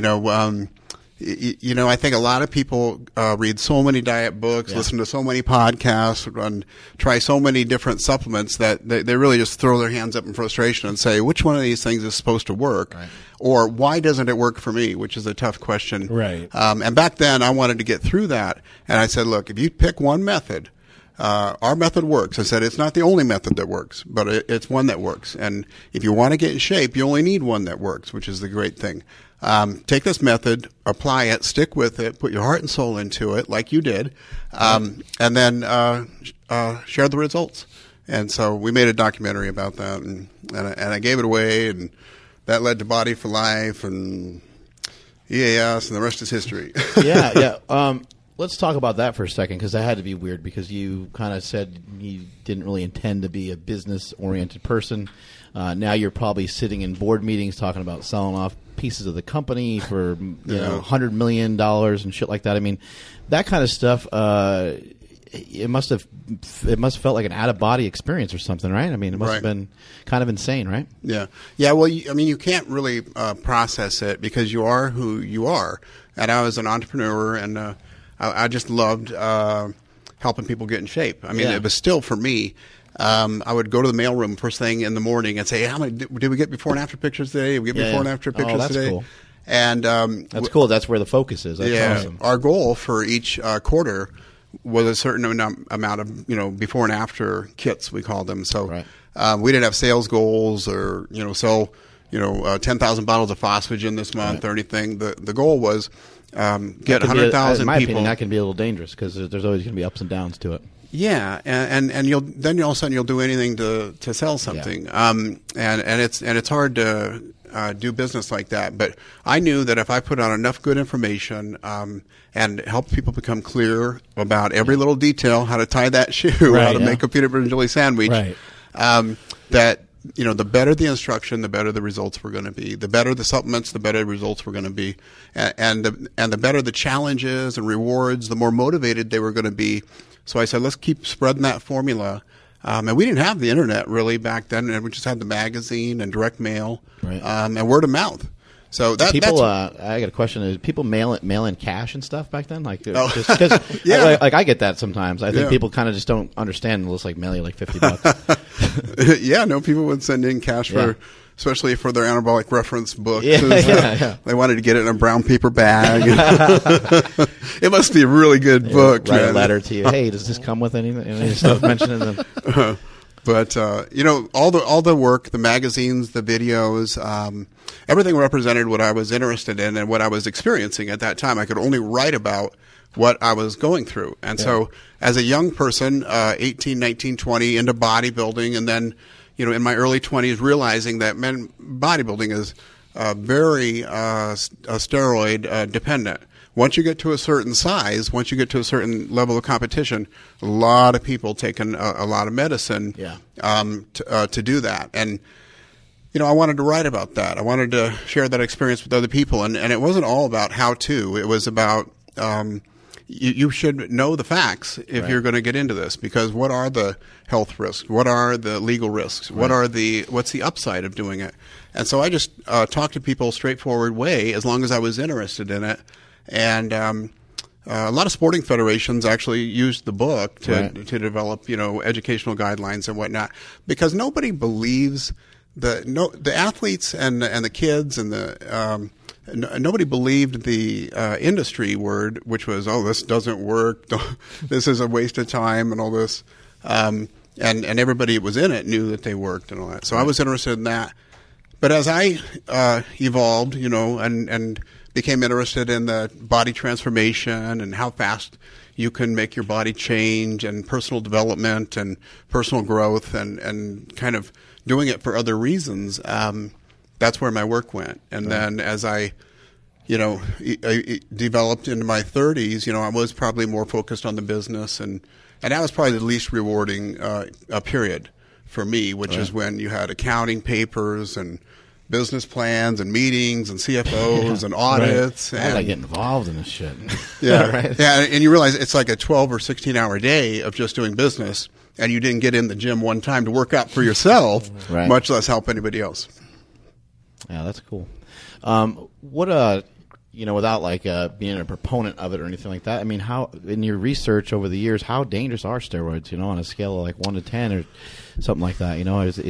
I think a lot of people read so many diet books, listen to so many podcasts, and try so many different supplements that they really just throw their hands up in frustration and say, which one of these things is supposed to work? Right. Or why doesn't it work for me? Which is a tough question. Right. And back then I wanted to get through that. And I said, look, if you pick one method, our method works. I said it's not the only method that works, but it's one that works. And if you want to get in shape, you only need one that works, which is the great thing. Take this method, apply it, stick with it, put your heart and soul into it, like you did, and then share the results. And so we made a documentary about that, and I gave it away, and that led to Body for Life and EAS, and the rest is history. Yeah. Let's talk about that for a second, because that had to be weird, because you kind of said you didn't really intend to be a business-oriented person. Now you're probably sitting in board meetings talking about selling off pieces of the company for $100 million and shit like that. I mean, that kind of stuff. it must have felt like an out of body experience or something, right? I mean, it must have been kind of insane, right? Yeah. Well, you can't really process it because you are who you are. And I was an entrepreneur, and I just loved helping people get in shape. I mean, it was still for me. I would go to the mailroom first thing in the morning and say, "How many did we get before and after pictures today? Did we get before and after pictures today?" Cool. And that's cool. That's where the focus is. That's awesome. Our goal for each quarter was a certain amount of before and after kits, we called them. So we didn't have sales goals or sell 10,000 bottles of Phosphagen this month or anything. The goal was get 100,000 people. In my opinion, that can be a little dangerous because there's always going to be ups and downs to it. Yeah, and all of a sudden you'll do anything to sell something. And it's hard to do business like that. But I knew that if I put out enough good information and help people become clear about every little detail, how to tie that shoe, how to make a peanut butter and jelly sandwich, that the better the instruction, the better the results were going to be. The better the supplements, the better the results were going to be, and the better the challenges and rewards, the more motivated they were going to be. So I said, let's keep spreading that formula. And we didn't have the internet really back then, and we just had the magazine and direct mail and word of mouth. So people, I got a question: is people mail in cash and stuff back then? Like, just because, like I get that sometimes. I think people kind of just don't understand. It'll just like mail you like $50. People would send in cash for, especially for their anabolic reference books. They wanted to get it in a brown paper bag. It must be a really good book. Write a letter to you. Hey, does this come with any stuff mentioned in them? But all the work, the magazines, the videos, everything represented what I was interested in and what I was experiencing at that time. I could only write about what I was going through. And so as a young person, 18, 19, 20, into bodybuilding, and then in my early 20s realizing that bodybuilding is very steroid dependent. Once you get to a certain size, once you get to a certain level of competition, a lot of people taking a lot of medicine to do that. And, I wanted to write about that. I wanted to share that experience with other people. And it wasn't all about how to. It was about you should know the facts if you're going to get into this, because what are the health risks? What are the legal risks? What's the upside of doing it? And so I just talked to people straightforward way, as long as I was interested in it. And a lot of sporting federations actually used the book to develop, educational guidelines and whatnot, because nobody believes the athletes and the kids and nobody believed the industry word, which was, this doesn't work, this is a waste of time, and all this. And everybody that was in it knew that they worked and all that. So I was interested in that. But as I evolved, and became interested in the body transformation and how fast you can make your body change, and personal development and personal growth, and kind of doing it for other reasons, that's where my work went. And then as I developed into my 30s, I was probably more focused on the business, and that was probably the least rewarding period for me, which is when you had accounting papers and business plans and meetings and CFOs and audits. How did I get involved in this shit? And you realize it's like a 12 or 16-hour day of just doing business, and you didn't get in the gym one time to work out for yourself, much less help anybody else. Yeah, that's cool. Without like being a proponent of it or anything like that, I mean, how, in your research over the years, how dangerous are steroids, on a scale of like 1 to 10 or something like that?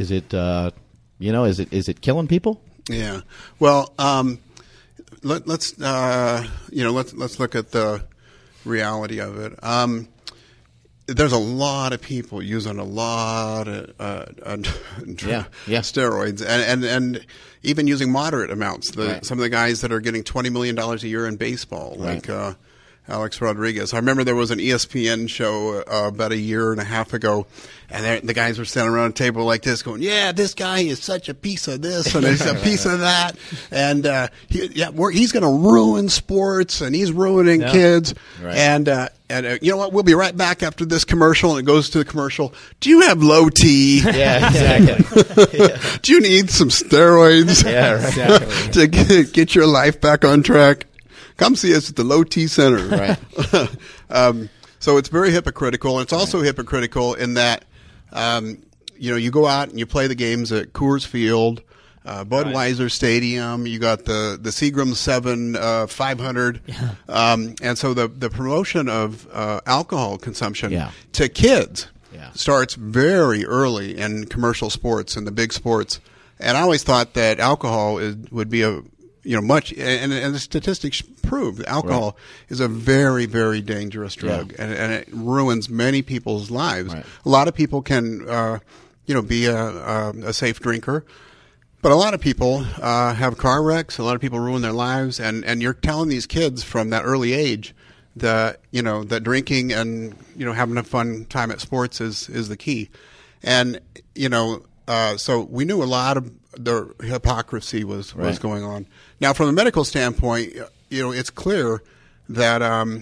Is it killing people? Yeah. Well, let's look at the reality of it. There's a lot of people using a lot of steroids, and even using moderate amounts. Some of the guys that are getting $20 million a year in baseball, like Alex Rodriguez. I remember there was an ESPN show about a year and a half ago, and the guys were standing around a table like this going, this guy is such a piece of this and he's a piece of that, and he's going to ruin sports, and he's ruining kids. And you know what? We'll be right back after this commercial, and it goes to the commercial. Do you have low T? Yeah, exactly. Do you need some steroids to get your life back on track? Come see us at the Low T Center. So it's very hypocritical, and it's also hypocritical in that, you go out and you play the games at Coors Field, Budweiser Stadium. You got the Seagram 7 500, and so the promotion of alcohol consumption to kids starts very early in commercial sports and the big sports. And I always thought that alcohol would be much, and the statistics prove that alcohol is a very, very dangerous drug, and it ruins many people's lives. Right. A lot of people can, be a safe drinker, but a lot of people have car wrecks. A lot of people ruin their lives, and you're telling these kids from that early age that that drinking and having a fun time at sports is the key, and so we knew a lot of the hypocrisy was going on. Now, from a medical standpoint, it's clear that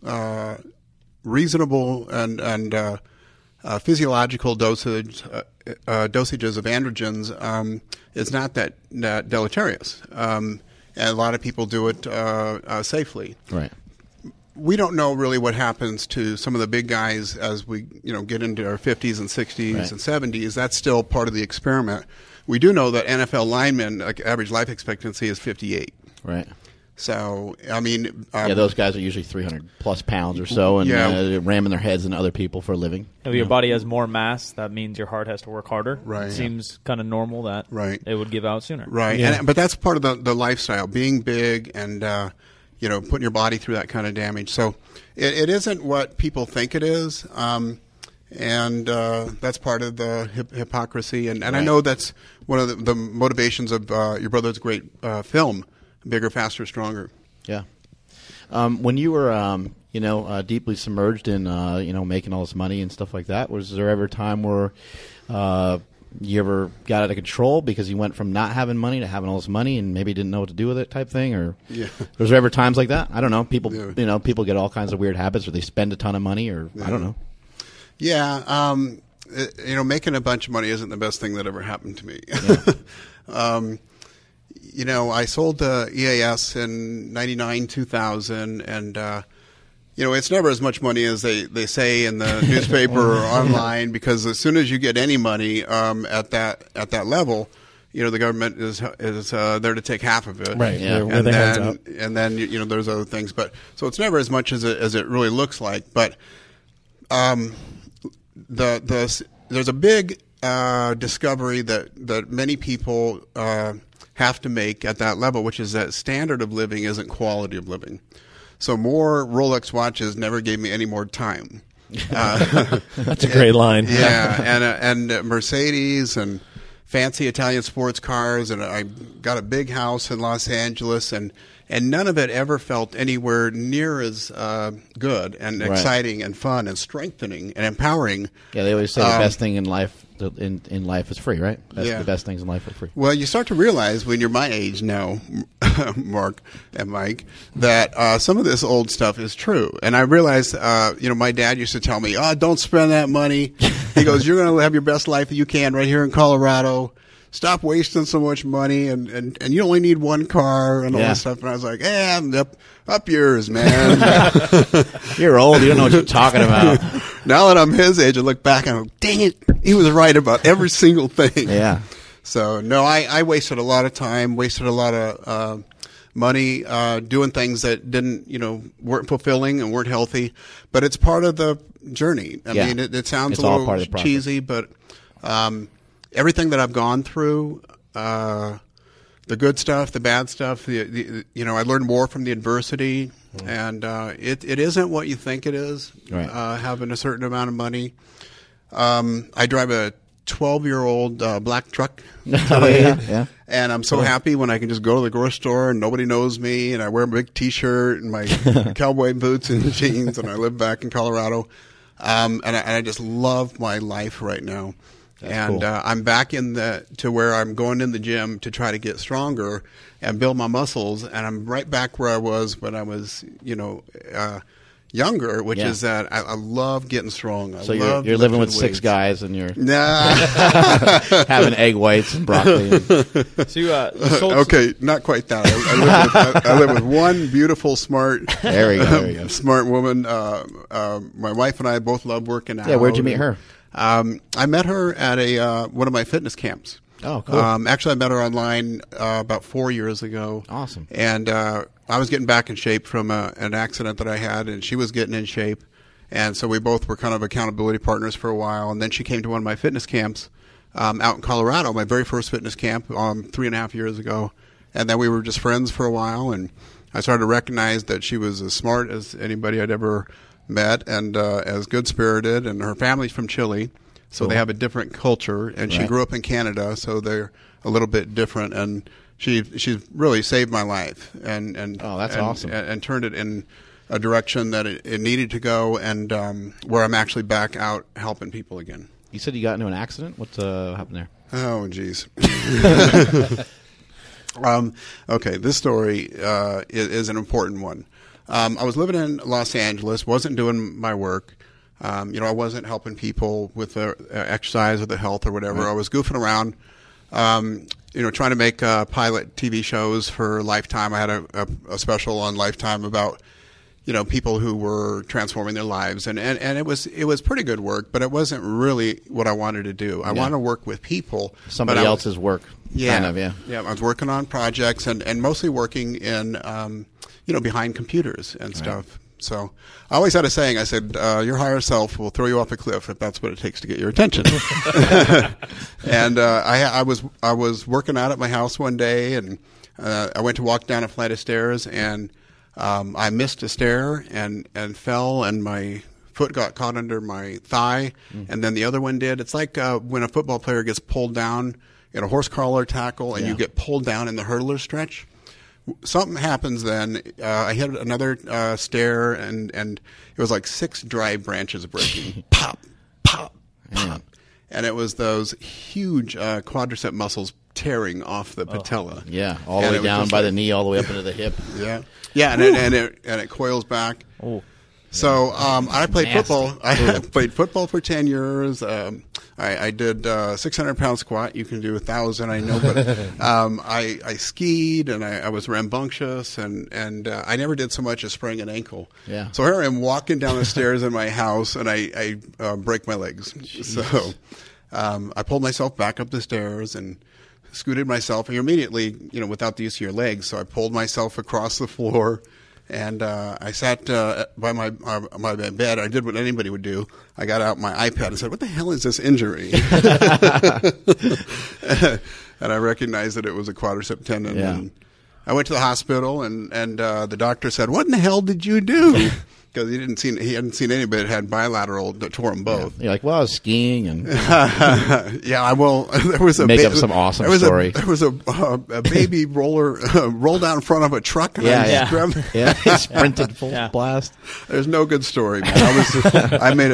reasonable and physiological dosages of androgens is not that deleterious, and a lot of people do it safely. Right. We don't know really what happens to some of the big guys as we get into our 50s and 60s and 70s. That's still part of the experiment. We do know that NFL linemen, average life expectancy is 58. Right. So, I mean... those guys are usually 300-plus pounds or so, and ramming their heads into other people for a living. If your body has more mass, that means your heart has to work harder. Right. It seems kind of normal that it would give out sooner. Right. Yeah. But that's part of the lifestyle, being big and... putting your body through that kind of damage. So it isn't what people think it is, and that's part of the hypocrisy. And I know that's one of the motivations of your brother's great film, Bigger, Faster, Stronger. Yeah. When you were, deeply submerged in, making all this money and stuff like that, was there ever a time where you ever got out of control because you went from not having money to having all this money and maybe didn't know what to do with it type thing? Or was there ever times like that? I don't know. People, people get all kinds of weird habits, or they spend a ton of money, or I don't know. Yeah. Making a bunch of money isn't the best thing that ever happened to me. Yeah. I sold EAS in 99, 2000, and it's never as much money as they say in the newspaper or online, because as soon as you get any money at that level, the government is there to take half of it, right? Yeah. And then there's other things, but so it's never as much as it really looks like. But there's a big discovery that many people have to make at that level, which is that standard of living isn't quality of living. So more Rolex watches never gave me any more time. That's a great line. Yeah, and Mercedes and fancy Italian sports cars, and I got a big house in Los Angeles, and none of it ever felt anywhere near as good and exciting and fun and strengthening and empowering. Yeah, they always say the best thing in life is free, right? The best things in life are free. Well, you start to realize when you're my age now, Mark and Mike, that some of this old stuff is true. And I realized, my dad used to tell me, don't spend that money. He goes, you're going to have your best life that you can right here in Colorado. Stop wasting so much money, and you only need one car and all this stuff. And I was like, up yours, man. You're old. You don't know what you're talking about. Now that I'm his age, I look back and I go, dang it, he was right about every single thing. Yeah. So, no, I wasted a lot of time, wasted a lot of money doing things that weren't fulfilling and weren't healthy. But it's part of the journey. I mean, it sounds a little cheesy, but everything that I've gone through, the good stuff, the bad stuff, I learned more from the adversity, and it isn't what you think it is, having a certain amount of money. I drive a 12-year-old black truck, and I'm so happy when I can just go to the grocery store and nobody knows me, and I wear a big T-shirt and my cowboy boots and jeans, and I live back in Colorado, and I just love my life right now. That's cool. I'm back to where I'm going in the gym to try to get stronger and build my muscles, and I'm right back where I was when I was, younger, which is that I love getting strong. So you're living with 6 guys and you're having egg whites and broccoli. So okay, not quite that. I live with one beautiful, smart, there we go. smart woman. My wife and I both love working out. Yeah, where'd you meet her? I met her at one of my fitness camps. Oh, cool. Actually, I met her online about 4 years ago. Awesome. And I was getting back in shape from an accident that I had, and she was getting in shape. And so we both were kind of accountability partners for a while. And then she came to one of my fitness camps out in Colorado, my very first fitness camp 3.5 years ago. And then we were just friends for a while, and I started to recognize that she was as smart as anybody I'd ever met and as good-spirited. And her family's from Chile. So they have a different culture, and she grew up in Canada, so they're a little bit different. And she's really saved my life, and that's awesome, and turned it in a direction that it needed to go, and where I'm actually back out helping people again. You said you got into an accident. What happened there? Oh, geez. Okay, this story is an important one. I was living in Los Angeles, wasn't doing my work. I wasn't helping people with their exercise or their health or whatever. Right. I was goofing around, trying to make pilot TV shows for Lifetime. I had a special on Lifetime about, people who were transforming their lives, and it was pretty good work, but it wasn't really what I wanted to do. I wanted to work with people. Somebody else's work. Yeah. Yeah, I was working on projects and mostly working in, behind computers and stuff. So I always had a saying. I said, your higher self will throw you off a cliff if that's what it takes to get your attention. And I was working out at my house one day, and I went to walk down a flight of stairs, and I missed a stair and fell, and my foot got caught under my thigh, and then the other one did. It's like when a football player gets pulled down in a horse collar tackle, and you get pulled down in the hurdler stretch. Something happens then. I hit another stair, and it was like 6 dry branches breaking. Pop, pop, pop. And it was those huge quadricep muscles tearing off the patella. Yeah, all the way down by the knee, all the way up into the hip. Yeah, and it coils back. Oh. So I played football. I played football for 10 years. I did 600-pound squat. You can do 1,000, I know, but I skied, and I was rambunctious, and I never did so much as sprain an ankle. Yeah. So here I am walking down the stairs in my house, and I break my legs. Jeez. So I pulled myself back up the stairs and scooted myself, and you're immediately, without the use of your legs. So I pulled myself across the floor. And I sat by my bed. I did what anybody would do. I got out my iPad and said, "What the hell is this injury?" And I recognized that it was a quadricep tendon. Yeah. And I went to the hospital, and the doctor said, "What in the hell did you do?" Because he hadn't seen anybody that had bilateral that tore them both. Yeah. You're like, well, I was skiing and yeah, I will. There was make up some awesome story. There was a baby roller rolled out in front of a truck. And he sprinted full blast. There's no good story, man. I made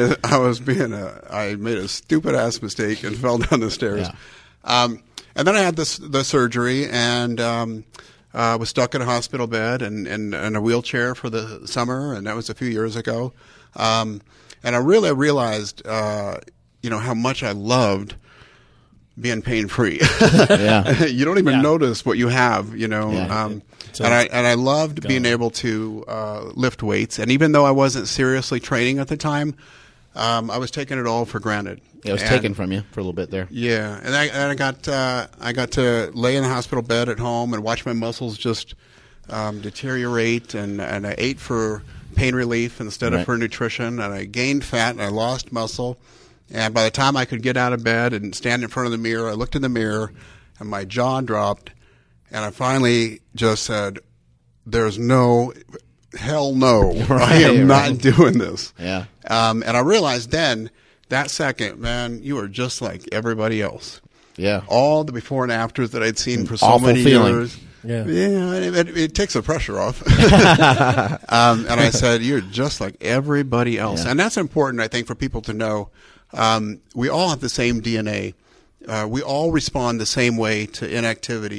a stupid ass mistake and fell down the stairs. Yeah. And then I had the surgery, and was stuck in a hospital bed and in a wheelchair for the summer, and that was a few years ago. And I really realized, how much I loved being pain-free. Yeah. You don't even notice what you have, and I loved being able to lift weights. And even though I wasn't seriously training at the time, I was taking it all for granted. It was taken from you for a little bit there. Yeah, and I got to lay in the hospital bed at home and watch my muscles just deteriorate, and I ate for pain relief instead of for nutrition, and I gained fat and I lost muscle. And by the time I could get out of bed and stand in front of the mirror, I looked in the mirror, and my jaw dropped, and I finally just said, "There's no." Hell no, I am not doing this. Yeah. And I realized then, that second, man, you are just like everybody else. Yeah. All the before and afters that I'd seen for so many years. Yeah. Yeah, it takes the pressure off. And I said, you're just like everybody else. Yeah. And that's important, I think, for people to know. We all have the same DNA. We all respond the same way to inactivity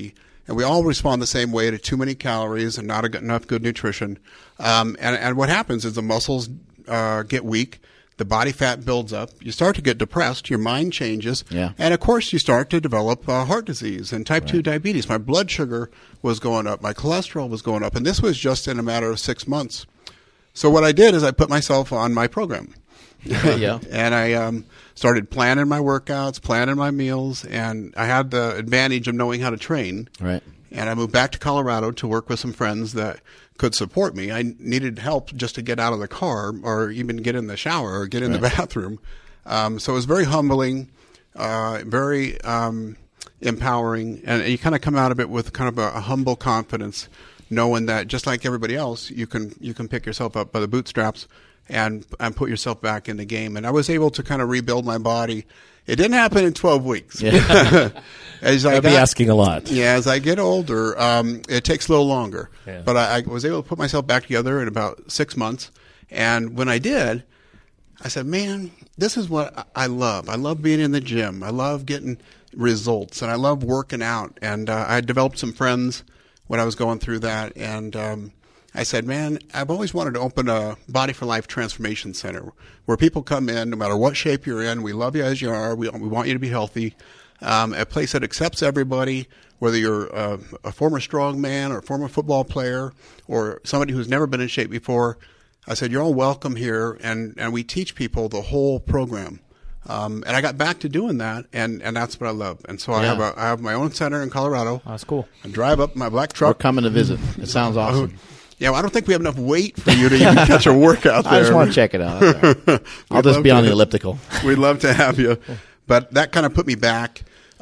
and we all respond the same way to too many calories and not enough good nutrition. And what happens is the muscles get weak. The body fat builds up. You start to get depressed. Your mind changes. Yeah. And, of course, you start to develop heart disease and type 2 diabetes. My blood sugar was going up. My cholesterol was going up. And this was just in a matter of 6 months. So what I did is I put myself on my program. Yeah. And I started planning my workouts, planning my meals. And I had the advantage of knowing how to train. Right. And I moved back to Colorado to work with some friends that could support me. I needed help just to get out of the car or even get in the shower or get in the bathroom. So it was very humbling, very empowering. And you kind of come out of it with kind of a humble confidence, knowing that just like everybody else, you can pick yourself up by the bootstraps and put yourself back in the game. And I was able to kind of rebuild my body. It didn't happen in 12 weeks. Yeah. I'd be asking a lot. Yeah, as I get older, it takes a little longer. Yeah. But I was able to put myself back together in about 6 months. And when I did, I said, man, this is what I love. I love being in the gym. I love getting results. And I love working out. And I developed some friends when I was going through that. And I said, man, I've always wanted to open a Body for Life transformation center where people come in, no matter what shape you're in. We love you as you are. We want you to be healthy. A place that accepts everybody, whether you're a former strongman or a former football player or somebody who's never been in shape before. I said, you're all welcome here, and we teach people the whole program. And I got back to doing that, and that's what I love. And so I have my own center in Colorado. Oh, that's cool. I drive up my black truck. We're coming to visit. It sounds awesome. Yeah, well, I don't think we have enough weight for you to even catch a workout there. I just want to check it out. I'll just be on the elliptical. We'd love to have you. But that kind of put me back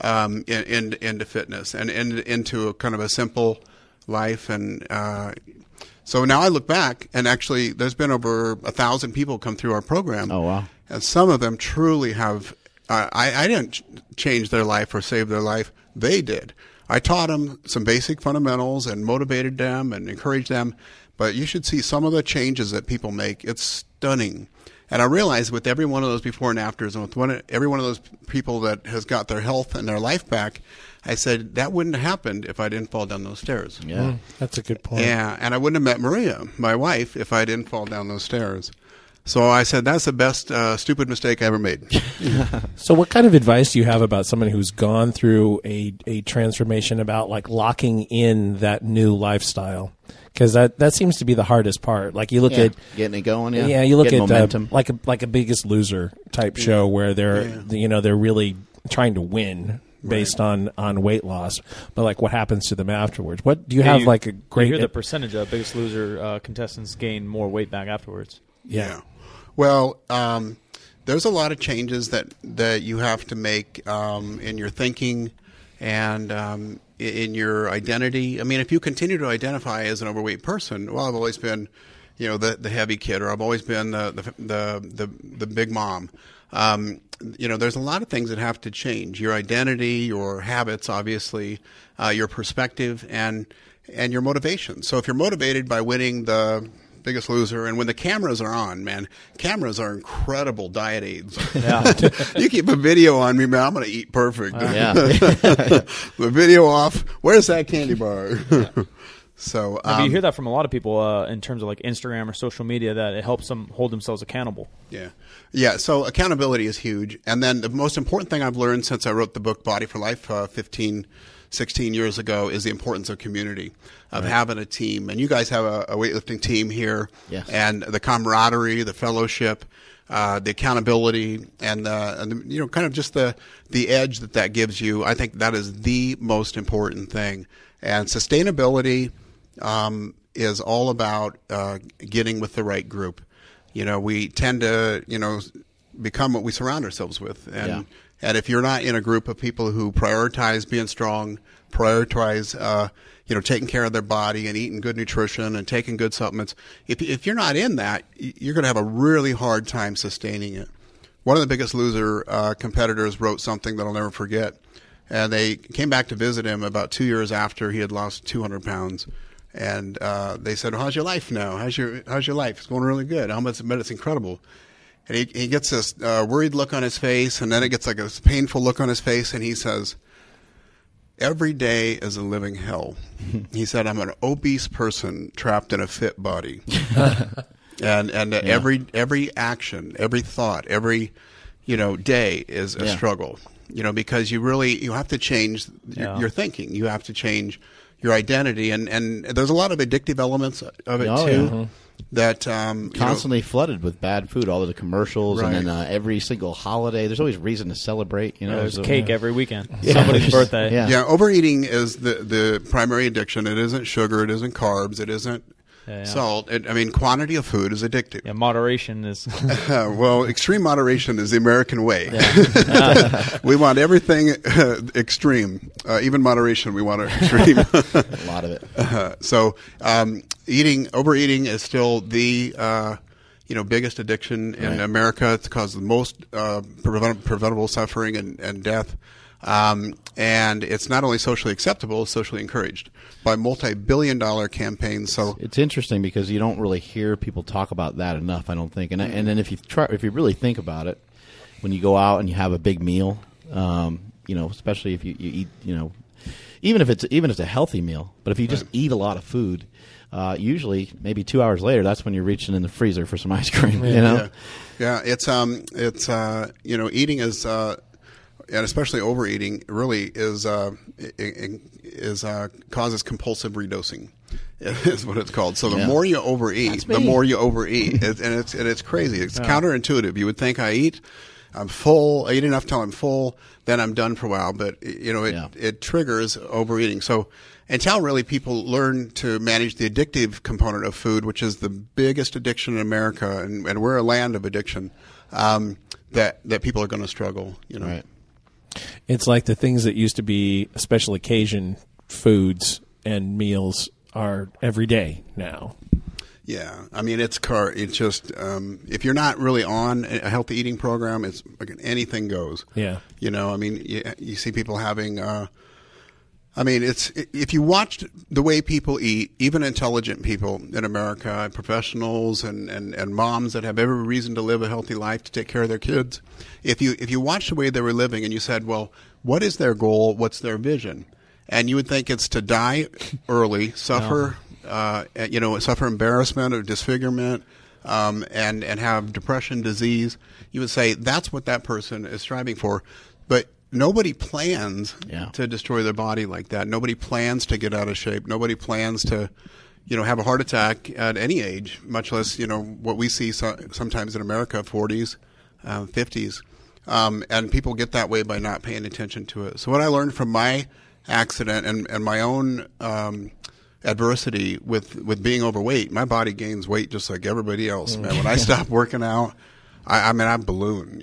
into fitness and into a kind of a simple life. And so now I look back, and actually there's been over 1,000 people come through our program. Oh, wow. And some of them truly have I didn't change their life or save their life. They did. I taught them some basic fundamentals and motivated them and encouraged them. But you should see some of the changes that people make. It's stunning. And I realized with every one of those before and afters, and with every one of those people that has got their health and their life back, I said, that wouldn't have happened if I didn't fall down those stairs. Yeah. That's a good point. Yeah, and I wouldn't have met Maria, my wife, if I didn't fall down those stairs. So I said, that's the best stupid mistake I ever made. So what kind of advice do you have about someone who's gone through a transformation, about like locking in that new lifestyle? Because that seems to be the hardest part. Like you look at getting it going. you look getting at momentum. like a Biggest Loser type show where they're they're really trying to win based on weight loss, but like what happens to them afterwards? What do you have like a great? You hear the percentage of Biggest Loser contestants gain more weight back afterwards. Yeah. Well, there's a lot of changes that you have to make in your thinking and in your identity. I mean, if you continue to identify as an overweight person, well, I've always been, the heavy kid, or I've always been the big mom. There's a lot of things that have to change. Your identity, your habits, obviously, your perspective, and your motivation. So if you're motivated by winning the Biggest Loser, and when the cameras are on, man, cameras are incredible diet aids. Yeah. You keep a video on me, man, I'm going to eat perfect. Yeah. The video off. Where's that candy bar? So you hear that from a lot of people in terms of like Instagram or social media, that it helps them hold themselves accountable. Yeah. So accountability is huge. And then the most important thing I've learned since I wrote the book Body for Life 16 years ago is the importance of community, of having a team. And you guys have a weightlifting team here. Yes. And the camaraderie, the fellowship, the accountability, and kind of just the edge that gives you. I think that is the most important thing. And sustainability is all about getting with the right group. We tend to, become what we surround ourselves with. And if you're not in a group of people who prioritize being strong, prioritize, taking care of their body and eating good nutrition and taking good supplements, if you're not in that, you're going to have a really hard time sustaining it. One of the Biggest Loser competitors wrote something that I'll never forget. And they came back to visit him about 2 years after he had lost 200 pounds. And they said, how's your life now? How's your life? It's going really good. I must admit, it's incredible. And he gets this worried look on his face, and then it gets like a painful look on his face, and he says, every day is a living hell. He said, I'm an obese person trapped in a fit body. and every action, every thought, every day is a struggle. Because you have to change your thinking. You have to change your identity, and there's a lot of addictive elements of it too. Yeah. That constantly flooded with bad food, all of the commercials, right. and then every single holiday. There's always reason to celebrate. There's cake every weekend. Somebody's birthday. Yeah. Overeating is the primary addiction. It isn't sugar. It isn't carbs. It isn't salt. Quantity of food is addictive. Yeah, moderation is. Well, extreme moderation is the American way. Yeah. We want everything extreme. Even moderation, we want it extreme. A lot of it. Overeating is still the biggest addiction in America. It's caused the most preventable suffering and death. And it's not only socially acceptable, it's socially encouraged by multi-billion-dollar campaigns. So it's interesting because you don't really hear people talk about that enough, I don't think. And then if you really think about it, when you go out and you have a big meal, especially if you eat, even if it's a healthy meal, but if you just eat a lot of food, usually maybe 2 hours later, that's when you're reaching in the freezer for some ice cream. Yeah. It's eating is. And especially overeating really is causes compulsive redosing, is what it's called. So the more you overeat, the more you overeat, and it's crazy. It's counterintuitive. You would think I'm full. I eat enough till I'm full, then I'm done for a while. But it triggers overeating. So until really people learn to manage the addictive component of food, which is the biggest addiction in America, and we're a land of addiction, that people are going to struggle. Right. It's like the things that used to be special occasion foods and meals are every day now. Yeah, it's just if you're not really on a healthy eating program, it's like anything goes. Yeah, you see people having. If you watched the way people eat, even intelligent people in America, professionals and moms that have every reason to live a healthy life to take care of their kids, if you watched the way they were living and you said, well, what is their goal? What's their vision? And you would think it's to die early, suffer embarrassment or disfigurement, and have depression, disease. You would say that's what that person is striving for, but nobody plans to destroy their body like that. Nobody plans to get out of shape. Nobody plans to, have a heart attack at any age, much less, what we see sometimes in America, 40s, 50s. And people get that way by not paying attention to it. So what I learned from my accident and my own adversity with being overweight, my body gains weight just like everybody else, man. When I stop working out, I balloon,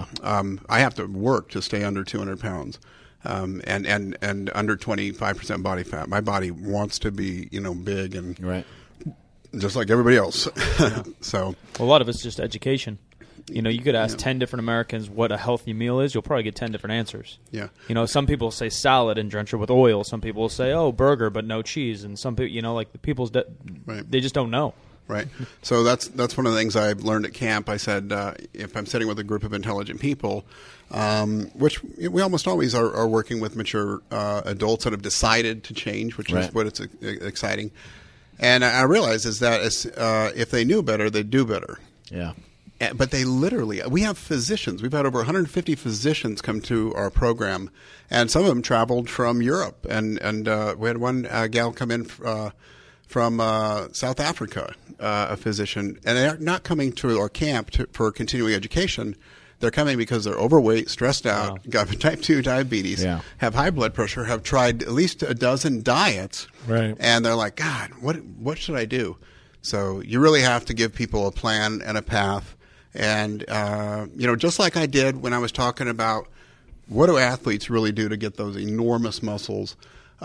I have to work to stay under 200 pounds, and under 25% body fat. My body wants to be, big and just like everybody else. So a lot of it's just education. You could ask 10 different Americans what a healthy meal is. You'll probably get 10 different answers. Yeah. Some people say salad and drench it with oil. Some people will say, burger but no cheese. And some people, they just don't know. Right. So that's one of the things I've learned at camp. I said, if I'm sitting with a group of intelligent people, which we almost always are working with mature adults that have decided to change, which is what it's exciting. And I realize is that if they knew better, they'd do better. Yeah. But we have physicians. We've had over 150 physicians come to our program, and some of them traveled from Europe. And we had one gal come in from South Africa, a physician, and they're not coming to our camp for continuing education. They're coming because they're overweight, stressed out, got type 2 diabetes, have high blood pressure, have tried at least a dozen diets, and they're like, God, what should I do? So you really have to give people a plan and a path. And, just like I did when I was talking about what do athletes really do to get those enormous muscles,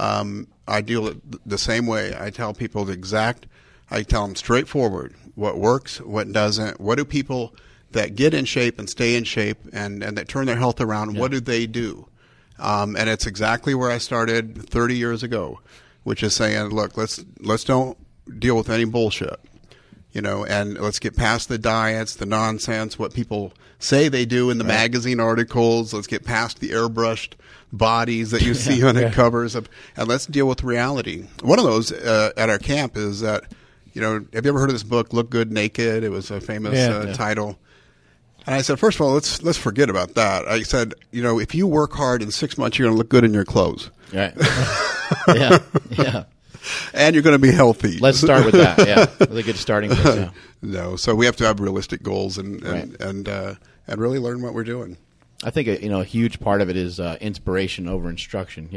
I deal it the same way. I tell people I tell them straightforward what works, what doesn't, what do people that get in shape and stay in shape and that turn their health around, what do they do? And it's exactly where I started 30 years ago, which is saying, look, let's don't deal with any bullshit. and let's get past the diets, the nonsense, what people say they do in the magazine articles. Let's get past the airbrushed bodies that you see on the covers, and let's deal with reality. One of those at our camp is that, have you ever heard of this book, Look Good Naked? It was a famous title. And I said, first of all, let's forget about that. I said, if you work hard in 6 months, you're going to look good in your clothes. Right. Yeah. And you're going to be healthy. Let's start with that. Yeah, really good starting point. Yeah. No, so we have to have realistic goals and really learn what we're doing. I think a huge part of it is inspiration over instruction.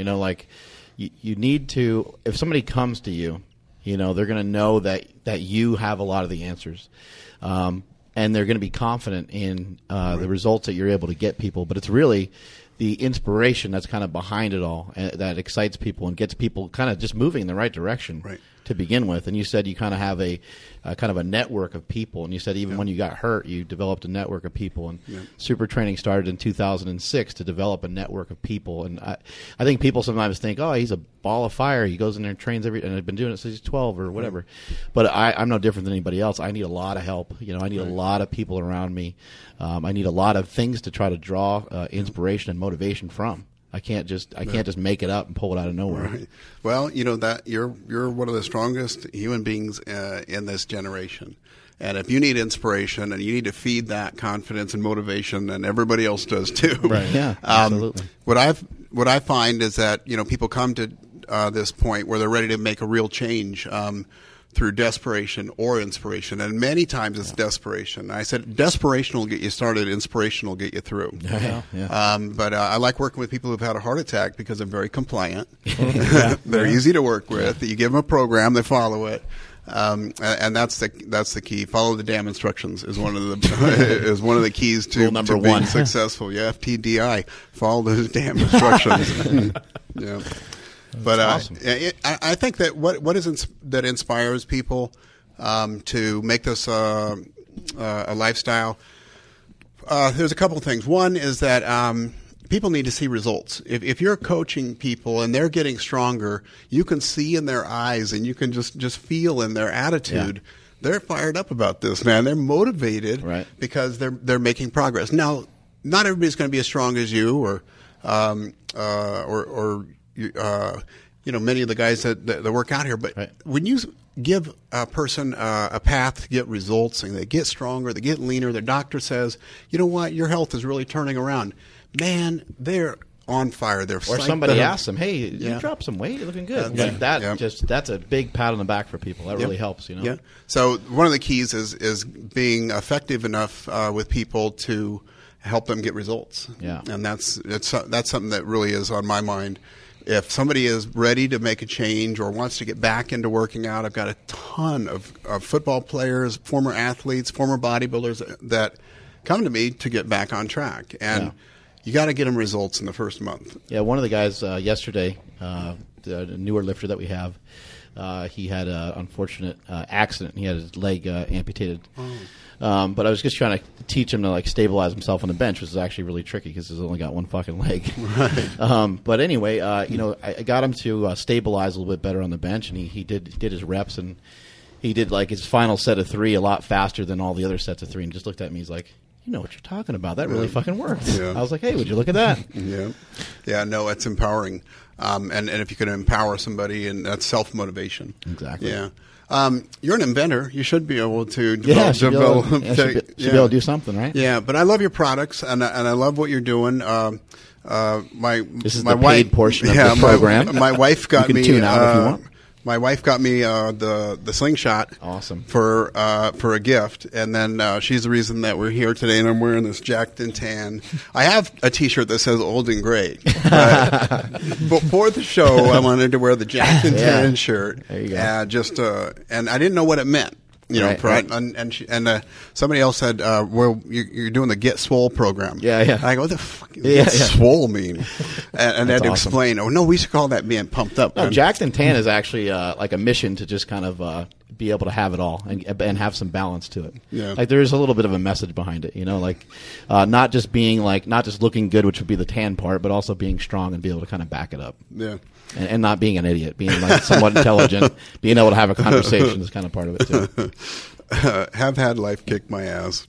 You need to, if somebody comes to you, they're going to know that you have a lot of the answers, and they're going to be confident in the results that you're able to get people. But it's really the inspiration that's kind of behind it all that excites people and gets people kind of just moving in the right direction to begin with. And you said you kind of have a kind of a network of people. And you said even when you got hurt, you developed a network of people. And Super Training started in 2006 to develop a network of people. And I think people sometimes think, oh, he's a ball of fire. He goes in there and trains and I've been doing it since he's 12 or whatever. But I'm no different than anybody else. I need a lot of help. I need a lot of people around me. I need a lot of things to try to draw inspiration and motivation from. I can't just make it up and pull it out of nowhere. Right. Well, that you're one of the strongest human beings in this generation. And if you need inspiration and you need to feed that confidence and motivation, and everybody else does too. Right. Yeah. Absolutely. What I find is that people come to this point where they're ready to make a real change through desperation or inspiration, and many times it's desperation. I said desperation will get you started, inspiration will get you through. But I like working with people who've had a heart attack because they're very compliant. They're easy to work with. You give them a program, they follow it. And that's the key. Follow the damn instructions is one of the keys to being successful. FTDI. Follow those damn instructions. Yeah. But awesome. I think that what is that inspires people to make this a lifestyle. There's a couple of things. One is that people need to see results. If you're coaching people and they're getting stronger, you can see in their eyes and you can just feel in their attitude. They're fired up about this, man. They're motivated because they're making progress. Now, not everybody's going to be as strong as you or many of the guys that work out here. But when you give a person a path to get results and they get stronger, they get leaner, their doctor says, you know what, your health is really turning around. Man, they're on fire. They're or somebody asks them, hey, you dropped some weight, you're looking good. That's a big pat on the back for people. That really helps, Yeah. So one of the keys is being effective enough with people to help them get results. Yeah. And that's something that really is on my mind. If somebody is ready to make a change or wants to get back into working out, I've got a ton of football players, former athletes, former bodybuilders that come to me to get back on track. And you got to get them results in the first month. Yeah, one of the guys yesterday, the newer lifter that we have, he had an unfortunate accident. He had his leg amputated. But I was just trying to teach him to stabilize himself on the bench, which is actually really tricky because he's only got one fucking leg. Right. But anyway, I got him to stabilize a little bit better on the bench, and he did his reps, and he did his final set of 3 a lot faster than all the other sets of 3, and just looked at me. He's like, you know what you're talking about. That really fucking worked. Yeah. I was like, hey, would you look at that? Yeah, no, it's empowering. And if you can empower somebody, and that's self-motivation. Exactly. Yeah. You're an inventor. You should be able to develop. Should be able to do something, right? Yeah, but I love your products, and I love what you're doing. This is the paid portion of the program. My wife got you can me. Tune out if you want. My wife got me the slingshot. Awesome. For a gift, and then she's the reason that we're here today, and I'm wearing this Jacked and Tan. I have a T-shirt that says "Old and Great." Before the show, I wanted to wear the Jacked and Tan shirt. There you go. And I didn't know what it meant. Right. And somebody else said, "Well, you're doing the Get Swole program." Yeah. And I go, "What the fuck does Get Swole mean?" And they had to explain. Oh no, we should call that being pumped up. No, Jacked and Tan is actually like a mission to just kind of be able to have it all and have some balance to it. Yeah. There is a little bit of a message behind it, not just being not just looking good, which would be the tan part, but also being strong and be able to kind of back it up. Yeah. And not being an idiot, being somewhat intelligent, being able to have a conversation is kind of part of it too. have had life kick my ass.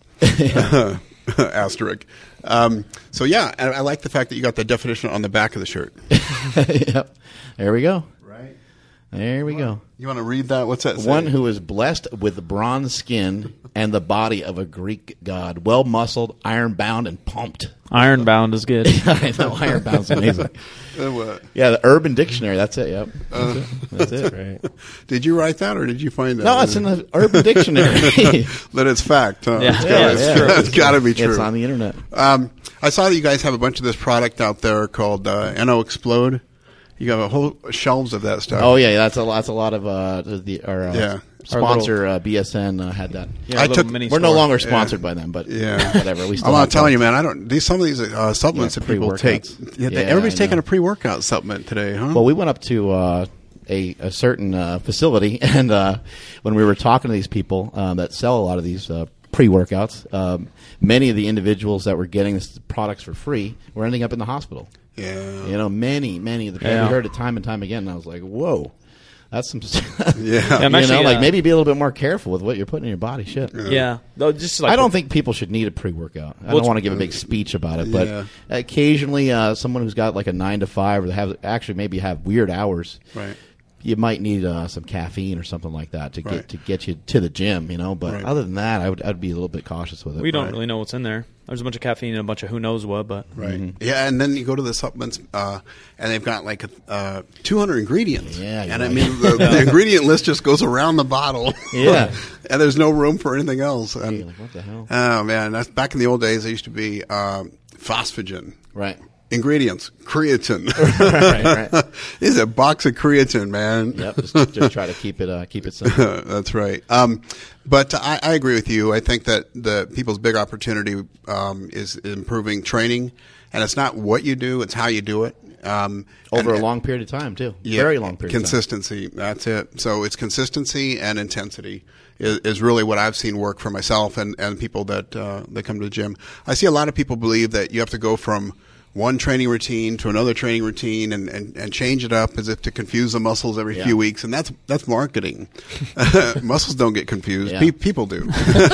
Asterisk. So yeah, I like the fact that you got the definition on the back of the shirt. Yep. There we go. Right. There we go. You want to read that? What's that say? One who is blessed with bronze skin and the body of a Greek god, well muscled, iron bound, and pumped. Ironbound is good. I know, Ironbound's amazing. Yeah, the Urban Dictionary. That's it. Yep. That's it. Right. Did you write that, or did you find that? No, it's in the Urban Dictionary. That it's fact. Huh? Yeah. It's got to be true. It's on the internet. I saw that you guys have a bunch of this product out there called NO Explode. You have a whole shelves of that stuff. Oh yeah, that's a lot of our sponsor BSN had that. Yeah, We're no longer sponsored by them, but whatever. We still I'm not telling you, man. Some of these supplements that people take. Yeah, everybody's taking a pre-workout supplement today, huh? Well, we went up to a certain facility, and when we were talking to these people that sell a lot of these pre-workouts, many of the individuals that were getting these products for free were ending up in the hospital. Yeah. You know, many of the people. We heard it time and time again, and I was like, whoa. That's some. Yeah, maybe be a little bit more careful with what you're putting in your body. Shit. Yeah. Just like I don't think people should need a pre-workout. I don't want to give a big speech about it, but occasionally, someone who's got like a 9 to 5 or maybe have weird hours, right? You might need some caffeine or something like that to get you to the gym, you know. But other than that, I'd be a little bit cautious with it. We don't really know what's in there. There's a bunch of caffeine and a bunch of who knows what, but Yeah, and then you go to the supplements, and they've got like 200 ingredients. Yeah, and I mean the ingredient list just goes around the bottle. Yeah, and there's no room for anything else. And you're like, what the hell? Oh man, that's back in the old days. There used to be phosphagen. Right. Ingredients: creatine. right. It's a box of creatine, man. Yep. Just try to keep it simple. That's right. But I agree with you. I think that the people's big opportunity is improving training, and it's not what you do; it's how you do it. Over a long period of time, too. Yeah, very long period. Consistency. That's it. So it's consistency and intensity is really what I've seen work for myself and people that come to the gym. I see a lot of people believe that you have to go from one training routine to another training routine and change it up as if to confuse the muscles every few weeks, and that's marketing. Muscles don't get confused. Yeah. People do.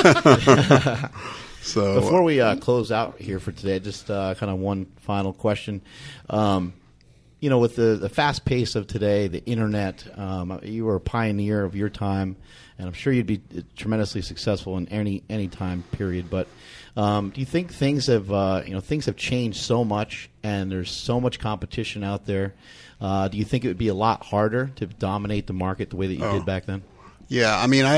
So before we close out here for today, just kind of one final question. You know, with the fast pace of today, the internet, you were a pioneer of your time, and I'm sure you'd be tremendously successful in any time period. But do you think things have changed so much, and there's so much competition out there? Do you think it would be a lot harder to dominate the market the way that you did back then? Yeah, I mean,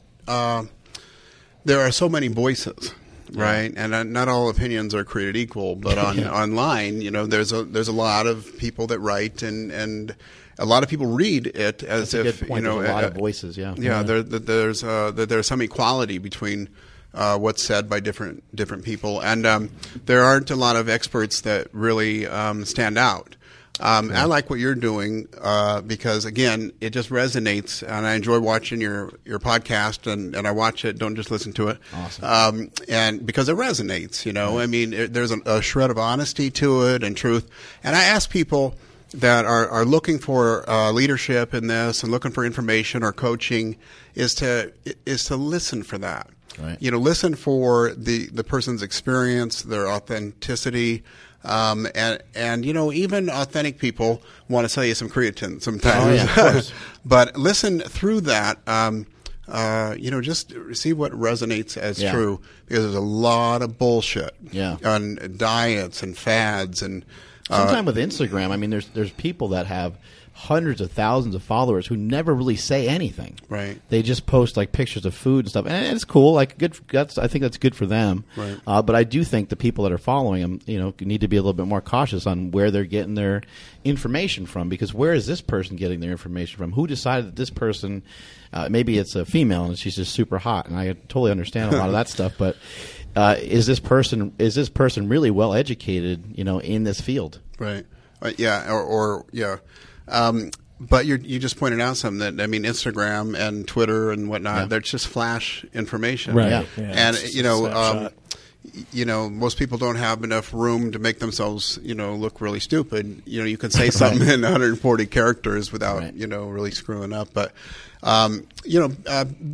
there are so many voices. Right, and not all opinions are created equal, but online, you know, there's a lot of people that write, and a lot of people read it as That's if a good point. you know, there's a lot of voices. There's some equality between what's said by different people, and there aren't a lot of experts that really stand out. I like what you're doing because, again, it just resonates, and I enjoy watching your podcast, and I watch it, don't just listen to it. Awesome. And because it resonates, you know. Right. I mean, there's a shred of honesty to it and truth. And I ask people that are looking for leadership in this and looking for information or coaching is to listen for that. Right. You know, listen for the person's experience, their authenticity. And you know, even authentic people want to sell you some creatine sometimes. Oh, yeah, of course. But listen through that. You know, just see what resonates as true, because there's a lot of bullshit on diets and fads and. Sometimes with Instagram, I mean, there's people that have hundreds of thousands of followers who never really say anything. Right. They just post like pictures of food and stuff, and it's cool. Like I think that's good for them. Right. But I do think the people that are following them, you know, need to be a little bit more cautious on where they're getting their information from, because where is this person getting their information from? Who decided that this person? Maybe it's a female and she's just super hot, and I totally understand a lot of that stuff. But is this person really well educated? You know, in this field. Right. Yeah. But you just pointed out something that, I mean, Instagram and Twitter and whatnot, they're just flash information. Right. Yeah. And you know, most people don't have enough room to make themselves, you know, look really stupid. You know, you can say something in 140 characters without, you know, really screwing up. But, you know,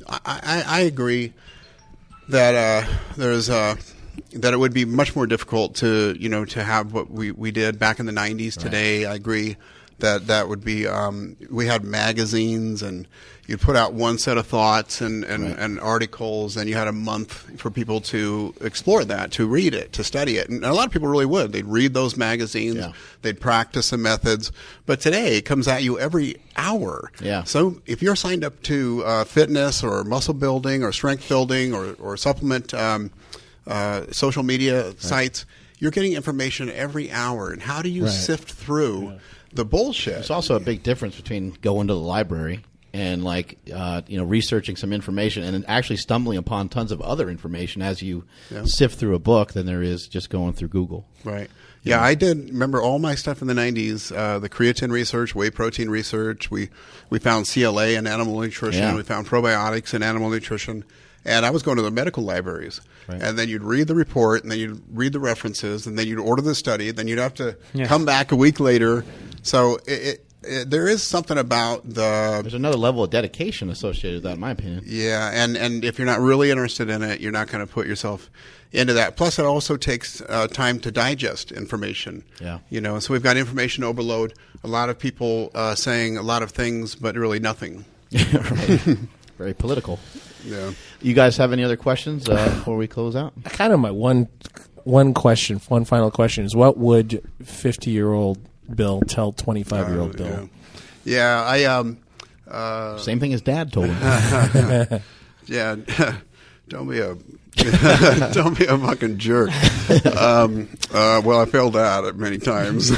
I agree that that it would be much more difficult to have what we did back in the 90s. Right. Today, I agree that would be we had magazines, and you'd put out one set of thoughts and articles, and you had a month for people to explore that, to read it, to study it. And a lot of people really would. They'd read those magazines. Yeah. They'd practice the methods. But today, it comes at you every hour. Yeah. So if you're signed up to fitness or muscle building or strength building or supplement social media sites, you're getting information every hour. And how do you sift through the bullshit? There's also a big difference between going to the library and researching some information and then actually stumbling upon tons of other information as you sift through a book than there is just going through Google. Right. Yeah, I did remember all my stuff in the 90s, the creatine research, whey protein research. We found CLA in animal nutrition. Yeah. We found probiotics in animal nutrition. And I was going to the medical libraries. Right. And then you'd read the report, and then you'd read the references, and then you'd order the study. Then you'd have to come back a week later. So there is something about There's another level of dedication associated with that, in my opinion. Yeah, and if you're not really interested in it, you're not going to put yourself into that. Plus, it also takes time to digest information. Yeah. So we've got information overload. A lot of people saying a lot of things, but really nothing. Very political. Yeah. You guys have any other questions before we close out? Kind of my one final question is, what would 50-year-old Bill tell 25-year-old Bill? Yeah, same thing as Dad told him. Yeah, don't be a fucking jerk. Well, I failed that many times.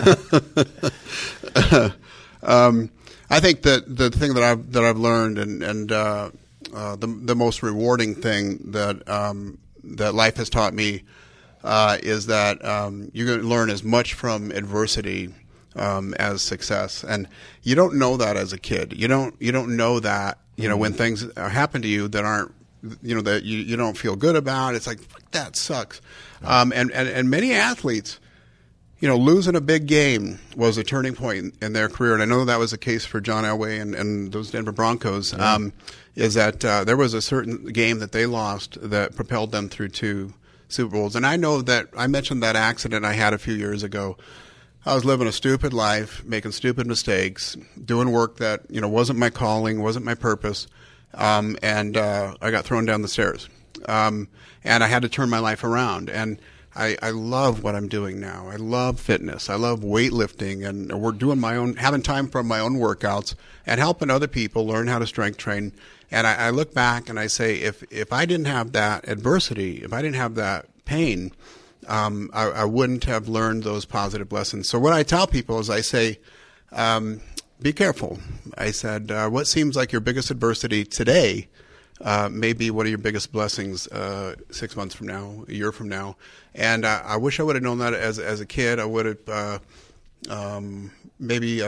I think that the thing that I've learned and the most rewarding thing that life has taught me is that you're going to learn as much from adversity as success, and you don't know that as a kid. You don't know that when things happen to you that aren't that you don't feel good about. It's like, that sucks. And many athletes, losing a big game was a turning point in their career, and I know that was the case for John Elway and those Denver Broncos. Is that there was a certain game that they lost that propelled them through 2 Super Bowls. And I know that I mentioned that accident I had a few years ago. I was living a stupid life, making stupid mistakes, doing work that wasn't my calling, wasn't my purpose, and I got thrown down the stairs. And I had to turn my life around. And I love what I'm doing now. I love fitness. I love weightlifting, and we're doing having time for my own workouts and helping other people learn how to strength train. And I look back and I say, if I didn't have that adversity, if I didn't have that pain, I wouldn't have learned those positive lessons. So what I tell people is I say, be careful. I said, what seems like your biggest adversity today may be one of your biggest blessings 6 months from now, a year from now. And I wish I would have known that as a kid. I would have maybe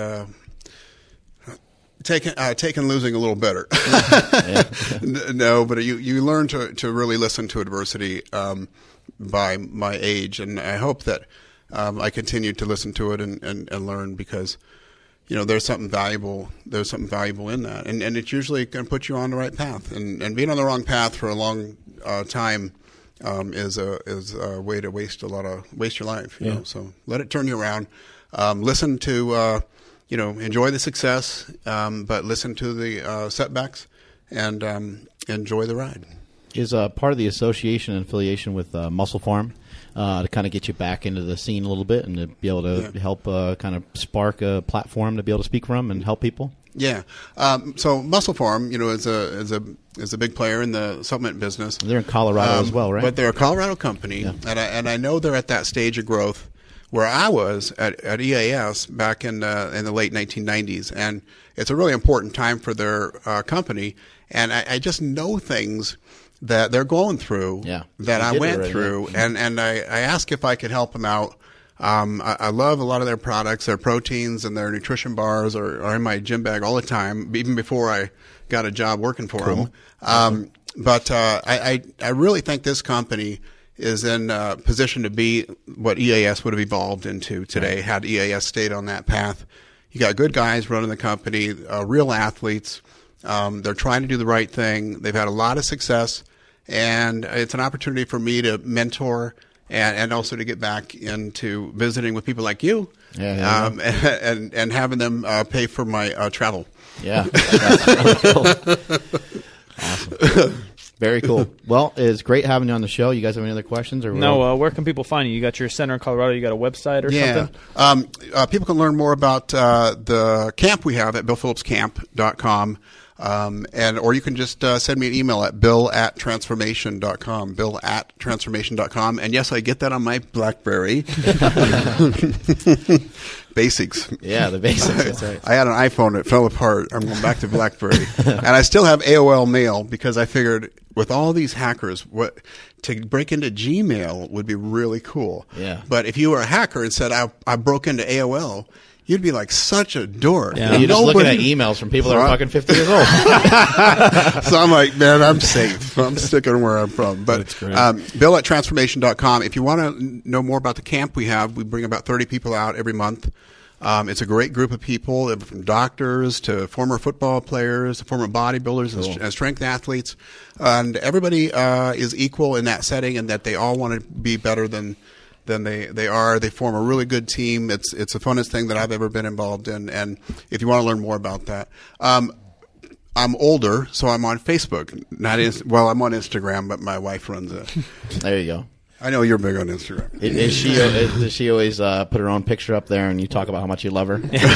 taken losing a little better. No, but you learn to really listen to adversity by my age, and I hope that I continue to listen to it and learn, because there's something valuable. There's something valuable in that, and it's usually going to put you on the right path. And being on the wrong path for a long time is a way to waste your life. You know? So let it turn you around. Listen to enjoy the success, but listen to the setbacks, and enjoy the ride. Is part of the association and affiliation with Muscle Farm to kind of get you back into the scene a little bit and to be able to help kind of spark a platform to be able to speak from and help people? Yeah. So Muscle Farm, is a big player in the supplement business. They're in Colorado as well, right? But they're a Colorado company, and I know they're at that stage of growth where I was at EAS back in the late 1990s, and it's a really important time for their company. And I just know things that they're going through that I went through, and I asked if I could help them out. I love a lot of their products. Their proteins and their nutrition bars are in my gym bag all the time, even before I got a job working for them. But I really think this company is in a position to be what EAS would have evolved into today had EAS stayed on that path. You got good guys running the company, real athletes, They're trying to do the right thing. They've had a lot of success, and it's an opportunity for me to mentor and also to get back into visiting with people like you, and having them pay for my travel. Yeah, that's really cool. Awesome. Very cool. Well, it's great having you on the show. You guys have any other questions? Or no, where can people find you? You got your center in Colorado. You got a website or something? People can learn more about the camp we have at BillPhillipsCamp.com. Or you can just send me an email at bill@transformation.com, bill@transformation.com. And yes, I get that on my BlackBerry. Basics. Yeah, the basics. That's right. I had an iPhone that fell apart. I'm going back to BlackBerry. And I still have AOL Mail because I figured with all these hackers, to break into Gmail would be really cool. Yeah. But if you were a hacker and said, I broke into AOL, you'd be like such a dork. Yeah. You're just looking at emails from people that are fucking 50 years old. So I'm like, man, I'm safe. I'm sticking where I'm from. But bill@transformation.com. If you want to know more about the camp we have, we bring about 30 people out every month. It's a great group of people, from doctors to former football players, to former bodybuilders and strength athletes. And everybody is equal in that setting, and that they all want to be better than they are. They form a really good team. It's the funnest thing that I've ever been involved in. And if you want to learn more about that, I'm older, so I'm on Facebook. I'm on Instagram, but my wife runs it. There you go. I know you're big on Instagram. Does she always put her own picture up there and you talk about how much you love her?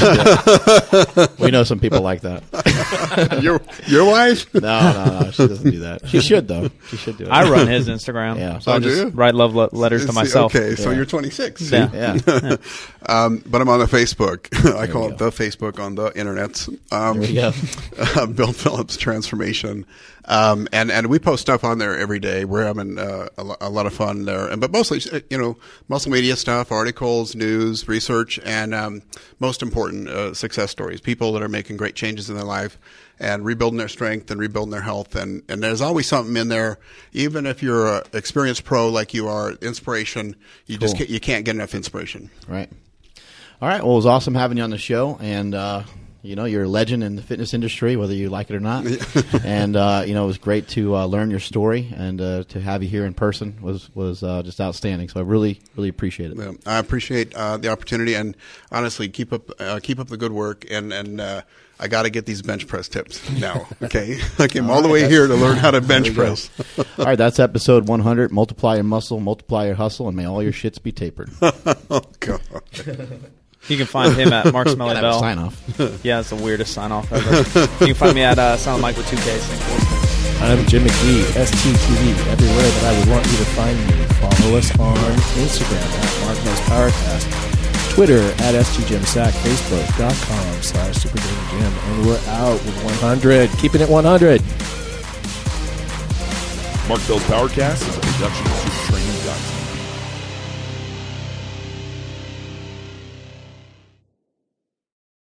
We know some people like that. Your wife? No, she doesn't do that. She should, though. She should do it. I run his Instagram. Yeah. So I just write love letters to myself. Okay, so you're 26. Yeah. Yeah. But I'm on the Facebook. I call it the Facebook on the internet. There we go. Bill Phillips Transformation. And we post stuff on there every day. We're having a lot of fun there. But mostly, muscle media stuff, articles, news, research, and most important, success stories. People that are making great changes in their life and rebuilding their strength and rebuilding their health. And there's always something in there. Even if you're an experienced pro like you are, inspiration, you can't get enough inspiration. Right. All right. Well, it was awesome having you on the show. And, you're a legend in the fitness industry, whether you like it or not. And, it was great to learn your story, and to have you here in person was just outstanding. So I really, really appreciate it. Yeah, I appreciate the opportunity, and honestly, keep up the good work. And I got to get these bench press tips now. Okay, I came all the way here to learn how to bench press. All right, that's episode 100. Multiply your muscle, multiply your hustle, and may all your shits be tapered. Oh God. You can find him at Mark Smelly Bell. Sign off. Yeah, it's the weirdest sign off ever. You can find me at Silent Mike with 2Ks. I'm Jim McGee, STTV, everywhere that I would want you to find me. Follow us on Instagram at Mark Knows Powercast, Twitter at STJimSack, Facebook.com/SuperDaveJim, and we're out with 100. Keeping it 100. Mark Bell's Powercast is a production of